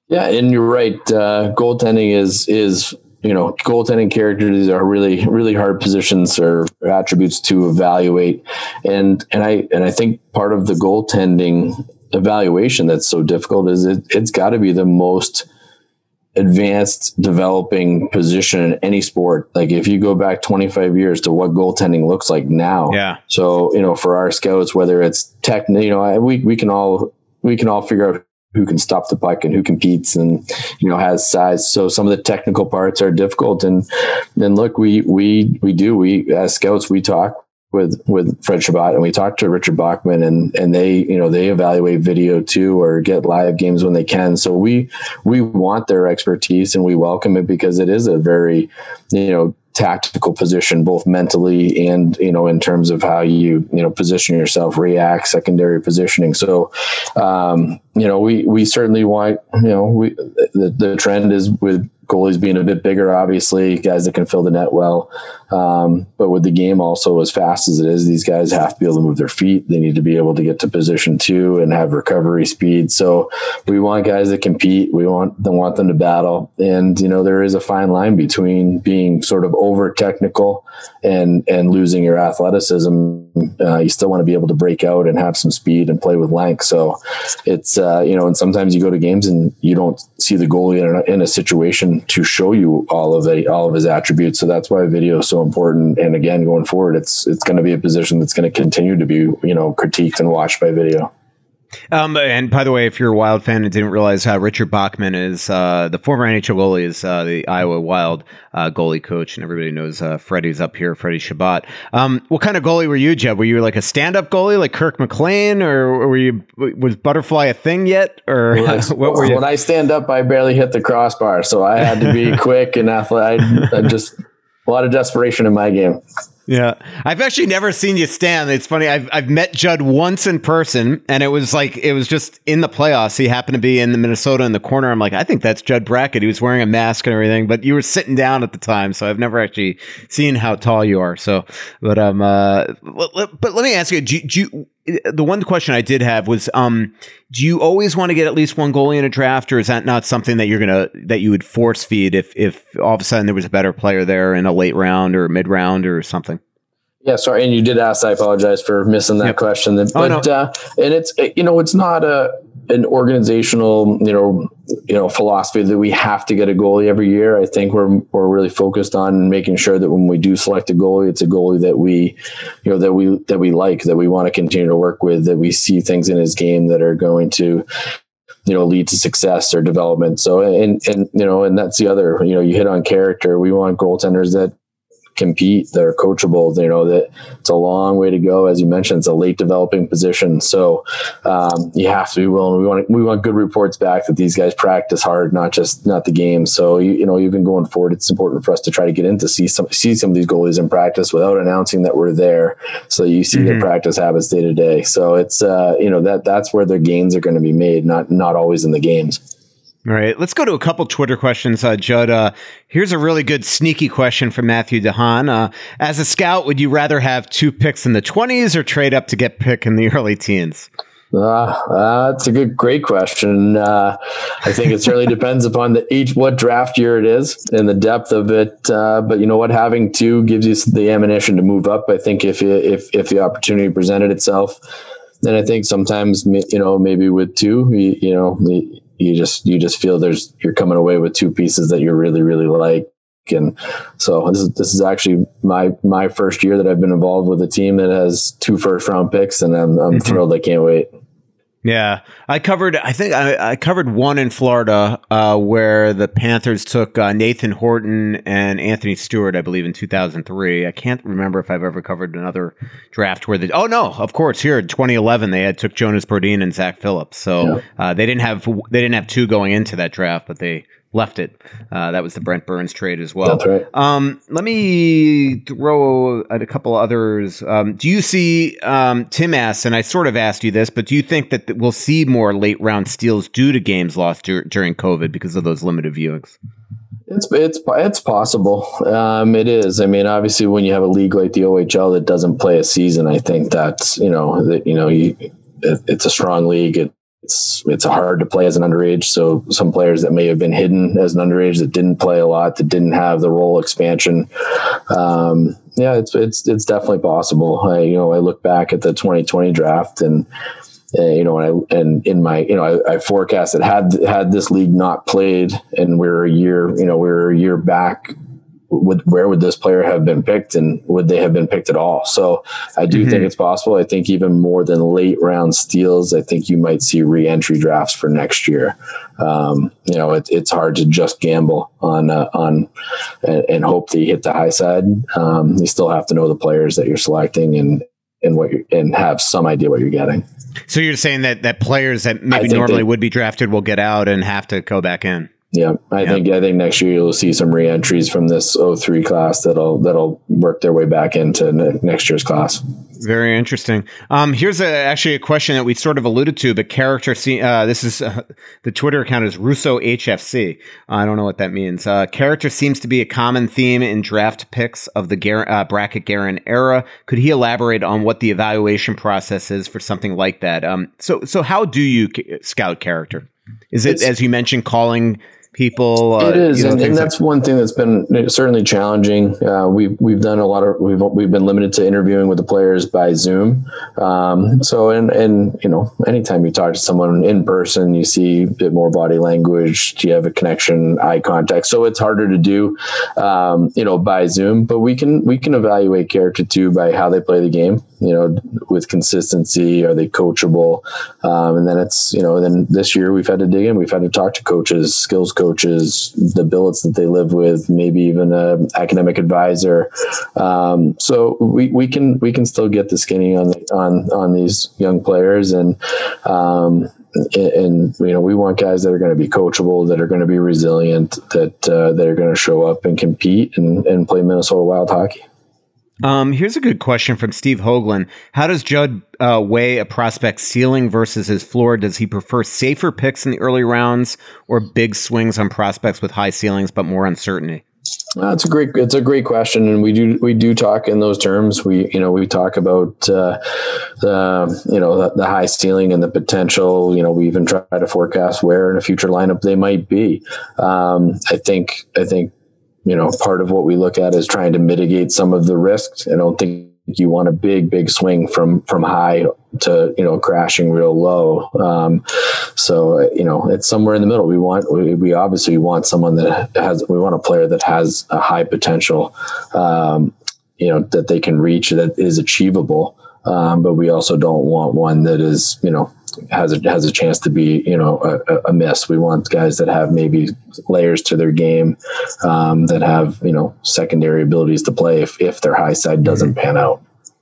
Yeah, and you're right. Uh, goaltending is is you know goaltending characters are really really hard positions or attributes to evaluate, and and I and I think part of the goaltending evaluation that's so difficult is it it's got to be the most advanced developing position in any sport. Like if you go back twenty-five years to what goaltending looks like now. Yeah. So, you know, for our scouts, whether it's tech, you know, we, we can all, we can all figure out who can stop the puck and who competes and, you know, has size. So some of the technical parts are difficult. And then look, we, we, we do, we, as scouts, we talk with, with Fred Chabot and we talk to Richard Bachman and, and they, you know, they evaluate video too, or get live games when they can. So we, we want their expertise and we welcome it because it is a very, you know, tactical position, both mentally and, you know, in terms of how you, you know, position yourself, react, secondary positioning. So, um, you know, we, we certainly want, you know, we, the, the trend is with goalies being a bit bigger, obviously, guys that can fill the net well. Um, but with the game also as fast as it is, these guys have to be able to move their feet. They need to be able to get to position two and have recovery speed. So we want guys that compete. We want them, want them to battle. And, you know, there is a fine line between being sort of over technical and, and losing your athleticism. Uh, you still want to be able to break out and have some speed and play with length. So it's, uh, you know, and sometimes you go to games and you don't see the goalie in a, in a situation to show you all of the, all of his attributes. So that's why video is so important. And again, going forward, it's, it's going to be a position that's going to continue to be, you know, critiqued and watched by video. Um, and by the way, if you're a Wild fan and didn't realize how Richard Bachman is uh, the former N H L goalie, is uh, the Iowa Wild uh, goalie coach, and everybody knows uh, Freddie's up here, Freddie Chabot. Um, what kind of goalie were you, Jeb? Were you like a stand-up goalie, like Kirk McLean, or were you was butterfly a thing yet? Or well, what were you? When I stand up, I barely hit the crossbar, so I had to be quick and athletic. I, I just a lot of desperation in my game. Yeah. I've actually never seen you stand. It's funny. I've I've met Judd once in person, and it was like, it was just in the playoffs. He happened to be in the Minnesota in the corner. I'm like, I think that's Judd Brackett. He was wearing a mask and everything, but you were sitting down at the time. So I've never actually seen how tall you are. So, but, um, uh, but let me ask you, do, do you, the one question I did have was, um, do you always want to get at least one goalie in a draft, or is that not something that you're going to, that you would force feed if, if all of a sudden there was a better player there in a late round or mid round or something? Yeah, sorry. And you did ask, I apologize for missing that yep. question. But, oh, no. uh, and it's, you know, it's not a, an organizational, you know, you know, philosophy that we have to get a goalie every year. I think we're, we're really focused on making sure that when we do select a goalie, it's a goalie that we, you know, that we, that we like, that we want to continue to work with, that we see things in his game that are going to, you know, lead to success or development. So, and, and, you know, and that's the other, you know, you hit on character. We want goaltenders that compete, that are coachable, you know, that it's a long way to go. As you mentioned, it's a late developing position. So um, you have to be willing. We want we want good reports back that these guys practice hard, not just not the game. So you, you know, even going forward, it's important for us to try to get in to see some see some of these goalies in practice without announcing that we're there. So you see mm-hmm. their practice habits day to day. So it's uh, you know, that that's where their gains are going to be made, not not always in the games. All right, let's go to a couple Twitter questions, uh, Judd. Uh, here's a really good sneaky question from Matthew DeHaan. Uh, as a scout, would you rather have two picks in the twenties or trade up to get pick in the early teens? Uh, uh, that's a good, great question. Uh, I think it certainly depends upon the each what draft year it is and the depth of it. Uh, but you know what, having two gives you the ammunition to move up. I think if you, if if the opportunity presented itself, then I think sometimes you know maybe with two, you, you know. The, You just you just feel there's you're coming away with two pieces that you really really like, and so this is this is actually my my first year that I've been involved with a team that has two first round picks, and I'm I'm mm-hmm. thrilled. I can't wait. Yeah, I covered. I think I, I covered one in Florida uh, where the Panthers took uh, Nathan Horton and Anthony Stewart, I believe, in two thousand three. I can't remember if I've ever covered another draft where the. Oh no, of course, here in twenty eleven they had took Jonas Brodin and Zach Phillips. So yeah. uh, they didn't have they didn't have two going into that draft, but they left it. Uh, that was the Brent Burns trade as well. That's right. Um, let me throw at a couple others. Um, do you see, um, Tim asks, and I sort of asked you this, but do you think that we'll see more late round steals due to games lost dur- during COVID because of those limited viewings? It's it's it's possible. Um, it is. I mean, obviously, when you have a league like the O H L that doesn't play a season, I think that's you know that you know you, it, it's a strong league. It, it's it's hard to play as an underage. So some players that may have been hidden as an underage that didn't play a lot, that didn't have the role expansion. Um, yeah, it's it's it's definitely possible. I, you know, I look back at the twenty twenty draft and. Uh, you know, and, I, and in my, you know, I, I forecasted had had this league not played, and we're a year, you know, we're a year back. Would where would this player have been picked, and would they have been picked at all? So I do mm-hmm. think it's possible. I think even more than late round steals, I think you might see re-entry drafts for next year. Um, you know, it, it's hard to just gamble on uh, on and, and hope that you hit the high side. Um, you still have to know the players that you're selecting and and what you and have some idea what you're getting. So you're saying that that players that maybe normally they, would be drafted will get out and have to go back in. Yeah, I yep. think I think next year you'll see some re-entries from this oh three class that'll that'll work their way back into ne- next year's class. Very interesting. Um, here's a, actually a question that we sort of alluded to, but character. Se- uh, this is uh, the Twitter account is Russo H F C. I don't know what that means. Uh, character seems to be a common theme in draft picks of the Gar- uh, bracket Guerin era. Could he elaborate on what the evaluation process is for something like that? Um, so, so how do you c- scout character? Is it, it's, as you mentioned, calling people? Uh, it is, you know, and, and that's like- one thing that's been certainly challenging. Uh, we've we've done a lot of we've we've been limited to interviewing with the players by Zoom. Um, so and and you know, anytime you talk to someone in person, you see a bit more body language. Do you have a connection, eye contact? So it's harder to do, um, you know, by Zoom. But we can we can evaluate character too by how they play the game. You know, with consistency, are they coachable? Um, and then it's, you know, then this year we've had to dig in. We've had to talk to coaches, skills coaches, the billets that they live with, maybe even an academic advisor. Um, so we, we can we can still get the skinny on the, on on these young players, and um, and, and you know, we want guys that are going to be coachable, that are going to be resilient, that uh, that are going to show up and compete and, and play Minnesota Wild hockey. Um, here's a good question from Steve Hoagland. How does Judd uh, weigh a prospect's ceiling versus his floor? Does he prefer safer picks in the early rounds or big swings on prospects with high ceilings but more uncertainty? Uh, it's a great, it's a great question, and we do we do talk in those terms. We you know we talk about uh, the you know the, the high ceiling and the potential. You know, we even try to forecast where in a future lineup they might be. Um, I think I think. You know, part of what we look at is trying to mitigate some of the risks. I don't think you want a big, big swing from, from high to, you know, crashing real low. Um, so, you know, it's somewhere in the middle. We want, we, we obviously want someone that has, we want a player that has a high potential, um, you know, that they can reach, that is achievable. Um, but we also don't want one that is, you know, has a, has a chance to be, you know, a, a miss. We want guys that have maybe layers to their game, um, that have, you know, secondary abilities to play if, if their high side doesn't pan out.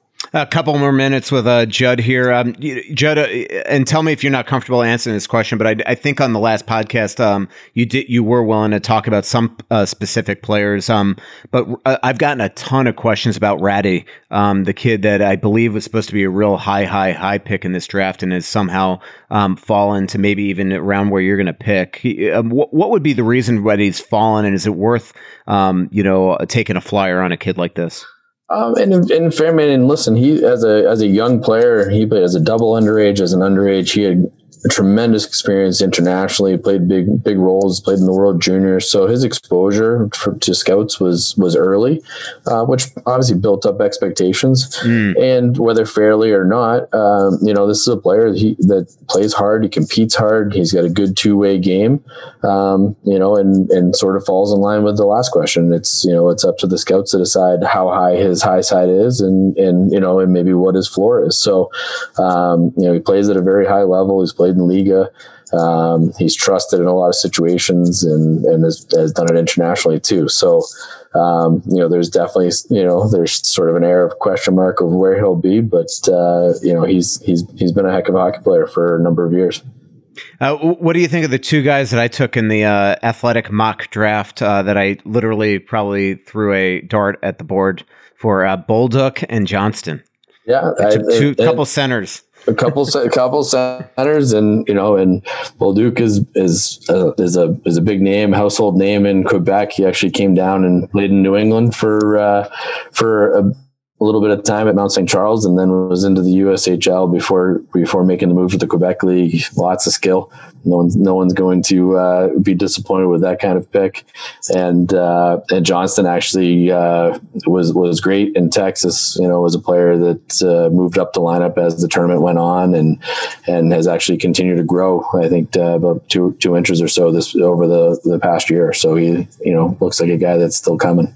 A couple more minutes with uh, Judd here. Um, Judd, uh, and tell me if you're not comfortable answering this question, but I, I think on the last podcast, um, you did you were willing to talk about some uh, specific players. Um, but uh, I've gotten a ton of questions about Ratty, um, the kid that I believe was supposed to be a real high, high, high pick in this draft and has somehow um, fallen to maybe even around where you're going to pick. He, um, wh- what would be the reason why he's fallen, and is it worth, um, you know, taking a flyer on a kid like this? Um, and in fairness, and listen, he as a as a young player, he played as a double underage, as an underage. He had a tremendous experience internationally. Played big big roles. Played in the World Juniors. So his exposure for, to scouts was was early, uh, which obviously built up expectations. Mm. And whether fairly or not, um, you know, this is a player that, he, that plays hard. He competes hard. He's got a good two way game. Um, you know, and and sort of falls in line with the last question. It's, you know, it's up to the scouts to decide how high his high side is, and and you know, and maybe what his floor is. So, um, you know, he plays at a very high level. He's played in Liga. Um, he's trusted in a lot of situations, and, and has, has done it internationally too. So, um, you know, there's definitely, you know, there's sort of an air of question mark over where he'll be, but, uh, you know, he's, he's, he's been a heck of a hockey player for a number of years. Uh, what do you think of the two guys that I took in the uh, athletic mock draft uh, that I literally probably threw a dart at the board for, uh, Bolduc and Johnston? Yeah. I took two, I, I, couple centers. A couple, a couple centers, and you know, and Bolduc is is uh, is a is a big name, household name in Quebec. He actually came down and played in New England for uh, for a a little bit of time at Mount Saint Charles, and then was into the U S H L before before making the move to the Quebec League. Lots of skill. No one's no one's going to uh, be disappointed with that kind of pick. And uh, and Johnston actually uh, was was great in Texas. You know, was a player that uh, moved up the lineup as the tournament went on, and and has actually continued to grow. I think uh, about two two inches or so this over the the past year. So he you know looks like a guy that's still coming.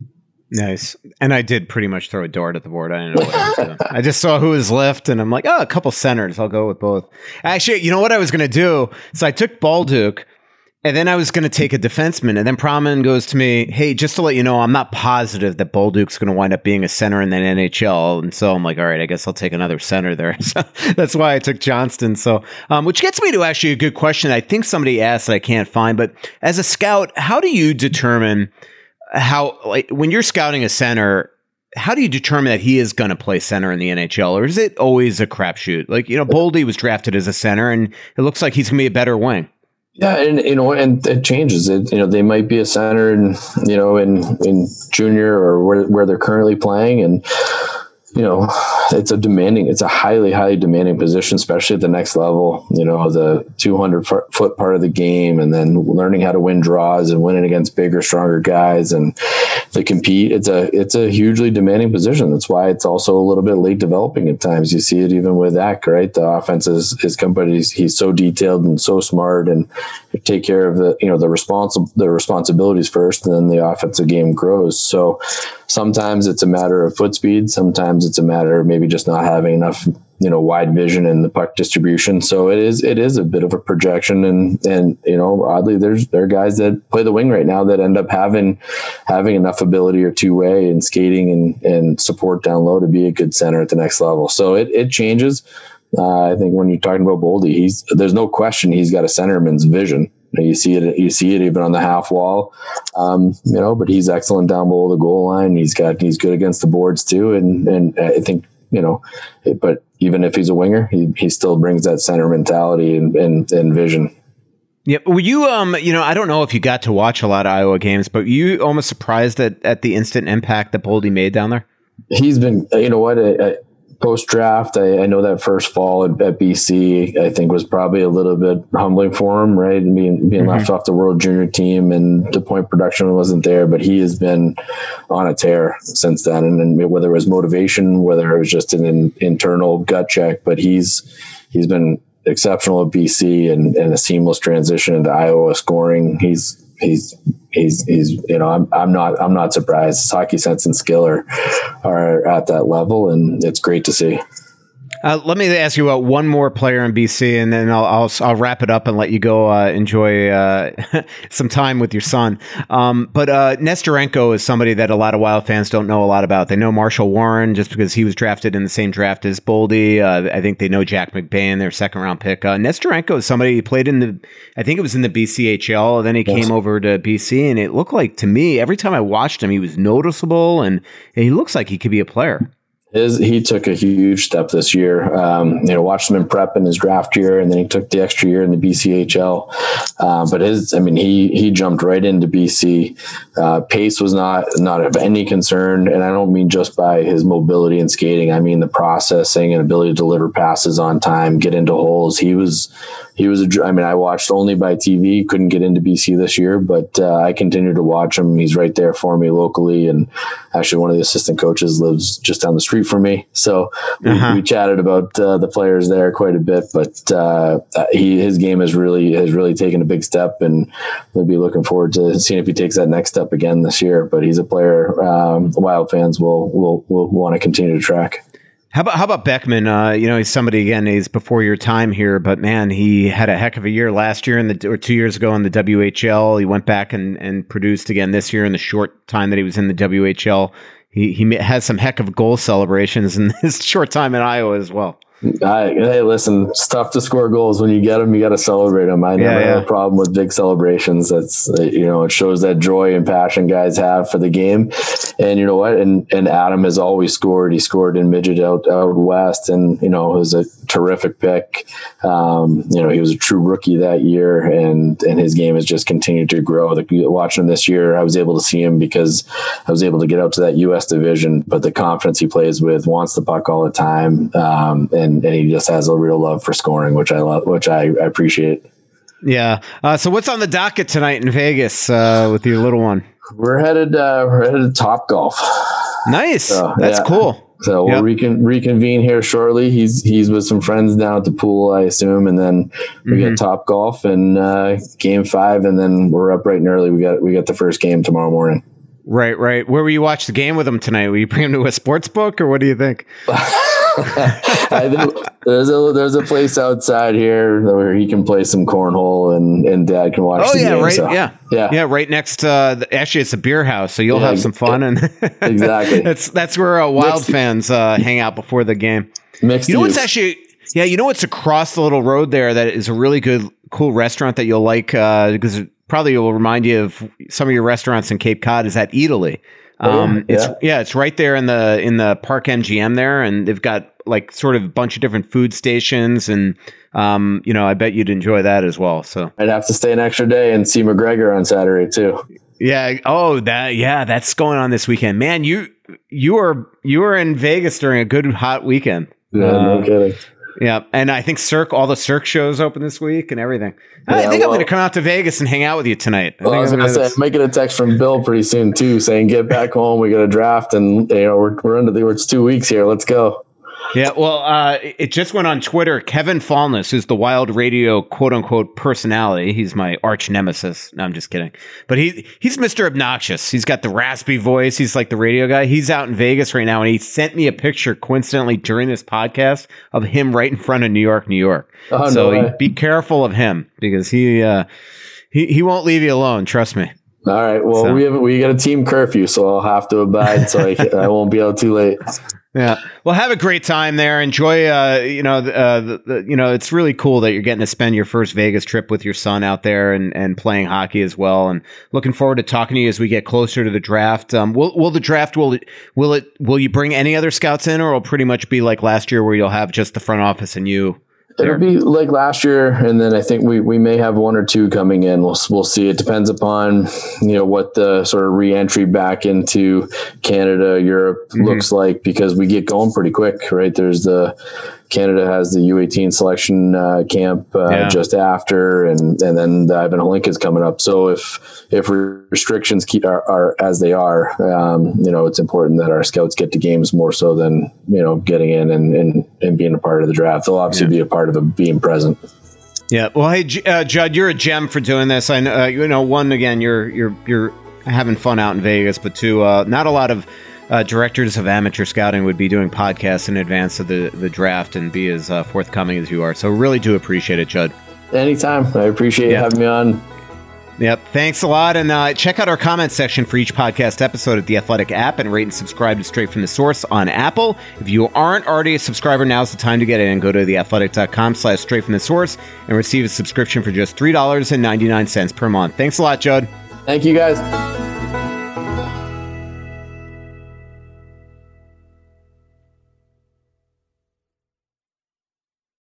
Nice. And I did pretty much throw a dart at the board. I didn't know what I was doing. I just saw who was left, and I'm like, oh, a couple centers. I'll go with both. Actually, you know what I was going to do? So I took Bolduc, and then I was going to take a defenseman. And then Praman goes to me, hey, just to let you know, I'm not positive that Bolduc's going to wind up being a center in the N H L. And so I'm like, all right, I guess I'll take another center there. So that's why I took Johnston. So, um, which gets me to actually a good question I think somebody asked that I can't find. But as a scout, how do you determine how, like, when you're scouting a center, how do you determine that he is going to play center in the N H L, or is it always a crapshoot? Like, you know, Boldy was drafted as a center, and it looks like he's going to be a better wing. Yeah, and you know, and it changes. It you know, they might be a center, in you know, in in junior or where where they're currently playing, and you know, it's a demanding, it's a highly, highly demanding position, especially at the next level, you know, the two hundred foot part of the game, and then learning how to win draws and winning against bigger, stronger guys and to compete. It's a, it's a hugely demanding position. That's why it's also a little bit late developing at times. You see it even with Eck, right? The offense is his company. He's, he's so detailed and so smart, and take care of the, you know, the responsible, the responsibilities first, and then the offensive game grows. So sometimes it's a matter of foot speed. Sometimes it's a matter of maybe just not having enough, you know, wide vision in the puck distribution. So it is, it is a bit of a projection. And, and, you know, oddly, there's, there are guys that play the wing right now that end up having, having enough ability or two way and skating and, and support down low to be a good center at the next level. So it, it changes. Uh, I think when you're talking about Boldy, he's, there's no question he's got a centerman's vision. You see it, you see it even on the half wall, um, you know, but he's excellent down below the goal line. He's got, he's good against the boards too. And, and I think, you know, but even if he's a winger, he, he still brings that center mentality and, and, and vision. Yeah. Were you, um, you know, I don't know if you got to watch a lot of Iowa games, but were you almost surprised at, at the instant impact that Boldy made down there? He's been, you know what, I, I, post-draft, I, I know that first fall at, at B C, I think was probably a little bit humbling for him, right? Being, being mm-hmm. left off the World Junior team, and the point production wasn't there, but he has been on a tear since then. And, and whether it was motivation, whether it was just an, an internal gut check, but he's he's been exceptional at B C, and, and a seamless transition into Iowa scoring. He's he's he's he's you know I'm I'm not I'm not surprised. His hockey sense and skill are are at that level, and it's great to see. Uh, let me ask you about one more player in B C, and then I'll I'll, I'll wrap it up and let you go uh, enjoy uh, some time with your son. Um, but uh, Nesterenko is somebody that a lot of Wild fans don't know a lot about. They know Marshall Warren just because he was drafted in the same draft as Boldy. Uh, I think they know Jack McBain, their second round pick. Uh, Nesterenko is somebody who played in the, I think it was in the B C H L. Then he yes. came over to B C, and it looked like to me every time I watched him, he was noticeable, and, and he looks like he could be a player. His, he took a huge step this year. Um, you know, watched him in prep in his draft year, and then he took the extra year in the B C H L. Um, but his, I mean, he he jumped right into B C. Uh, pace was not not of any concern, and I don't mean just by his mobility and skating. I mean the processing and ability to deliver passes on time, get into holes. He was he was a. I mean, I watched only by T V. Couldn't get into B C this year, but uh, I continue to watch him. He's right there for me locally, and actually, one of the assistant coaches lives just down the street from me, so we, uh-huh. we chatted about uh, the players there quite a bit. But uh, he his game has really has really taken a big step, and we'll be looking forward to seeing if he takes that next step again this year. But he's a player um, Wild fans will will will want to continue to track. How about how about Beckman? Uh, you know, he's somebody, again, he's before your time here, but man, he had a heck of a year last year in the or two years ago in the W H L. He went back and, and produced again this year in the short time that he was in the W H L. He he has some heck of goal celebrations in his short time in Iowa as well. I, hey, listen, it's tough to score goals. When you get them, you got to celebrate them. I never yeah, yeah. have a problem with big celebrations. That's, you know, it shows that joy and passion guys have for the game. And you know what? And and Adam has always scored. He scored in midget out, out west, and, you know, was a terrific pick. Um, you know, he was a true rookie that year, and and his game has just continued to grow. The, watching him this year, I was able to see him because I was able to get out to that U S division, but the confidence he plays with, wants the puck all the time, um, and, and he just has a real love for scoring, which I love, which I, I appreciate. Yeah. Uh, so what's on the docket tonight in Vegas uh, with your little one? We're headed uh, we're headed to Topgolf. Nice. So, That's yeah. cool. So we'll yep. recon- reconvene here shortly. He's he's with some friends down at the pool, I assume, and then we mm-hmm. get Topgolf and uh, game five, and then we're up bright and early. We got we got the first game tomorrow morning. Right, right. Where will you watch the game with him tonight? Will you bring him to a sports book, or what do you think? I think there's a there's a place outside here where he can play some cornhole and, and Dad can watch. Oh the yeah, game, right. so, yeah, yeah, yeah. Right next. Uh, the, actually, it's a beer house, so you'll yeah, have some fun. And exactly. that's that's where uh, Wild Mixed, fans uh, hang out before the game. Mixed you know use. what's actually yeah. You know what's across the little road there that is a really good, cool restaurant that you'll like uh, because it probably will remind you of some of your restaurants in Cape Cod. Is at Italy. Um, yeah. it's yeah, it's right there in the in the Park M G M there, and they've got like sort of a bunch of different food stations, and um, you know, I bet you'd enjoy that as well. So I'd have to stay an extra day and see McGregor on Saturday too. Yeah. Oh, that yeah, that's going on this weekend, man. You you are you are in Vegas during a good hot weekend. Yeah, um, no kidding. Yeah, and I think Cirque, all the Cirque shows open this week and everything. Yeah, I think well, I'm going to come out to Vegas and hang out with you tonight. I, well, I was going to say, I'm making a text from Bill pretty soon too, saying get back home. We got a draft, and you know we're we're under the it's two weeks here. Let's go. Yeah, well, uh, it just went on Twitter. Kevin Fallness, who's the Wild Radio quote-unquote personality. He's my arch nemesis. No, I'm just kidding. But he he's Mister Obnoxious. He's got the raspy voice. He's like the radio guy. He's out in Vegas right now, and he sent me a picture, coincidentally, during this podcast of him right in front of New York, New York. Oh, so no be careful of him, because he, uh, he he won't leave you alone. Trust me. All right. Well, so. we have we got a team curfew, so I'll have to abide. So I, I won't be out too late. Yeah. Well, have a great time there. Enjoy, uh, you know, uh, the, the, you know, it's really cool that you're getting to spend your first Vegas trip with your son out there and, and playing hockey as well. And looking forward to talking to you as we get closer to the draft. Um, will, will the draft, will it, will it, will you bring any other scouts in, or will it pretty much be like last year where you'll have just the front office and you? It'll be like last year, and then I think we, we may have one or two coming in. We'll we'll see. It depends upon you know what the sort of re-entry back into Canada, Europe mm-hmm. looks like, because we get going pretty quick, right? There's the Canada has the U eighteen selection uh, camp uh, yeah. just after, and and then the Ivan Holinka is coming up. So if if restrictions keep are, are as they are, um, you know, it's important that our scouts get to games more so than you know getting in and and, and being a part of the draft. They'll obviously yeah. be a part of the being present. Yeah. Well, hey, uh, Judd, you're a gem for doing this. I know. Uh, you know, one again, you're you're you're having fun out in Vegas, but two, uh, not a lot of. Uh, directors of amateur scouting would be doing podcasts in advance of the, the draft and be as uh, forthcoming as you are. So really do appreciate it, Judd. Anytime. I appreciate yeah. you having me on. Yep. Thanks a lot. And uh, check out our comment section for each podcast episode at the Athletic app, and rate and subscribe to Straight from the Source on Apple. If you aren't already a subscriber, now's the time to get in. Go to theathletic.com slash straight from the source and receive a subscription for just three dollars and ninety-nine cents per month. Thanks a lot, Judd. Thank you, guys.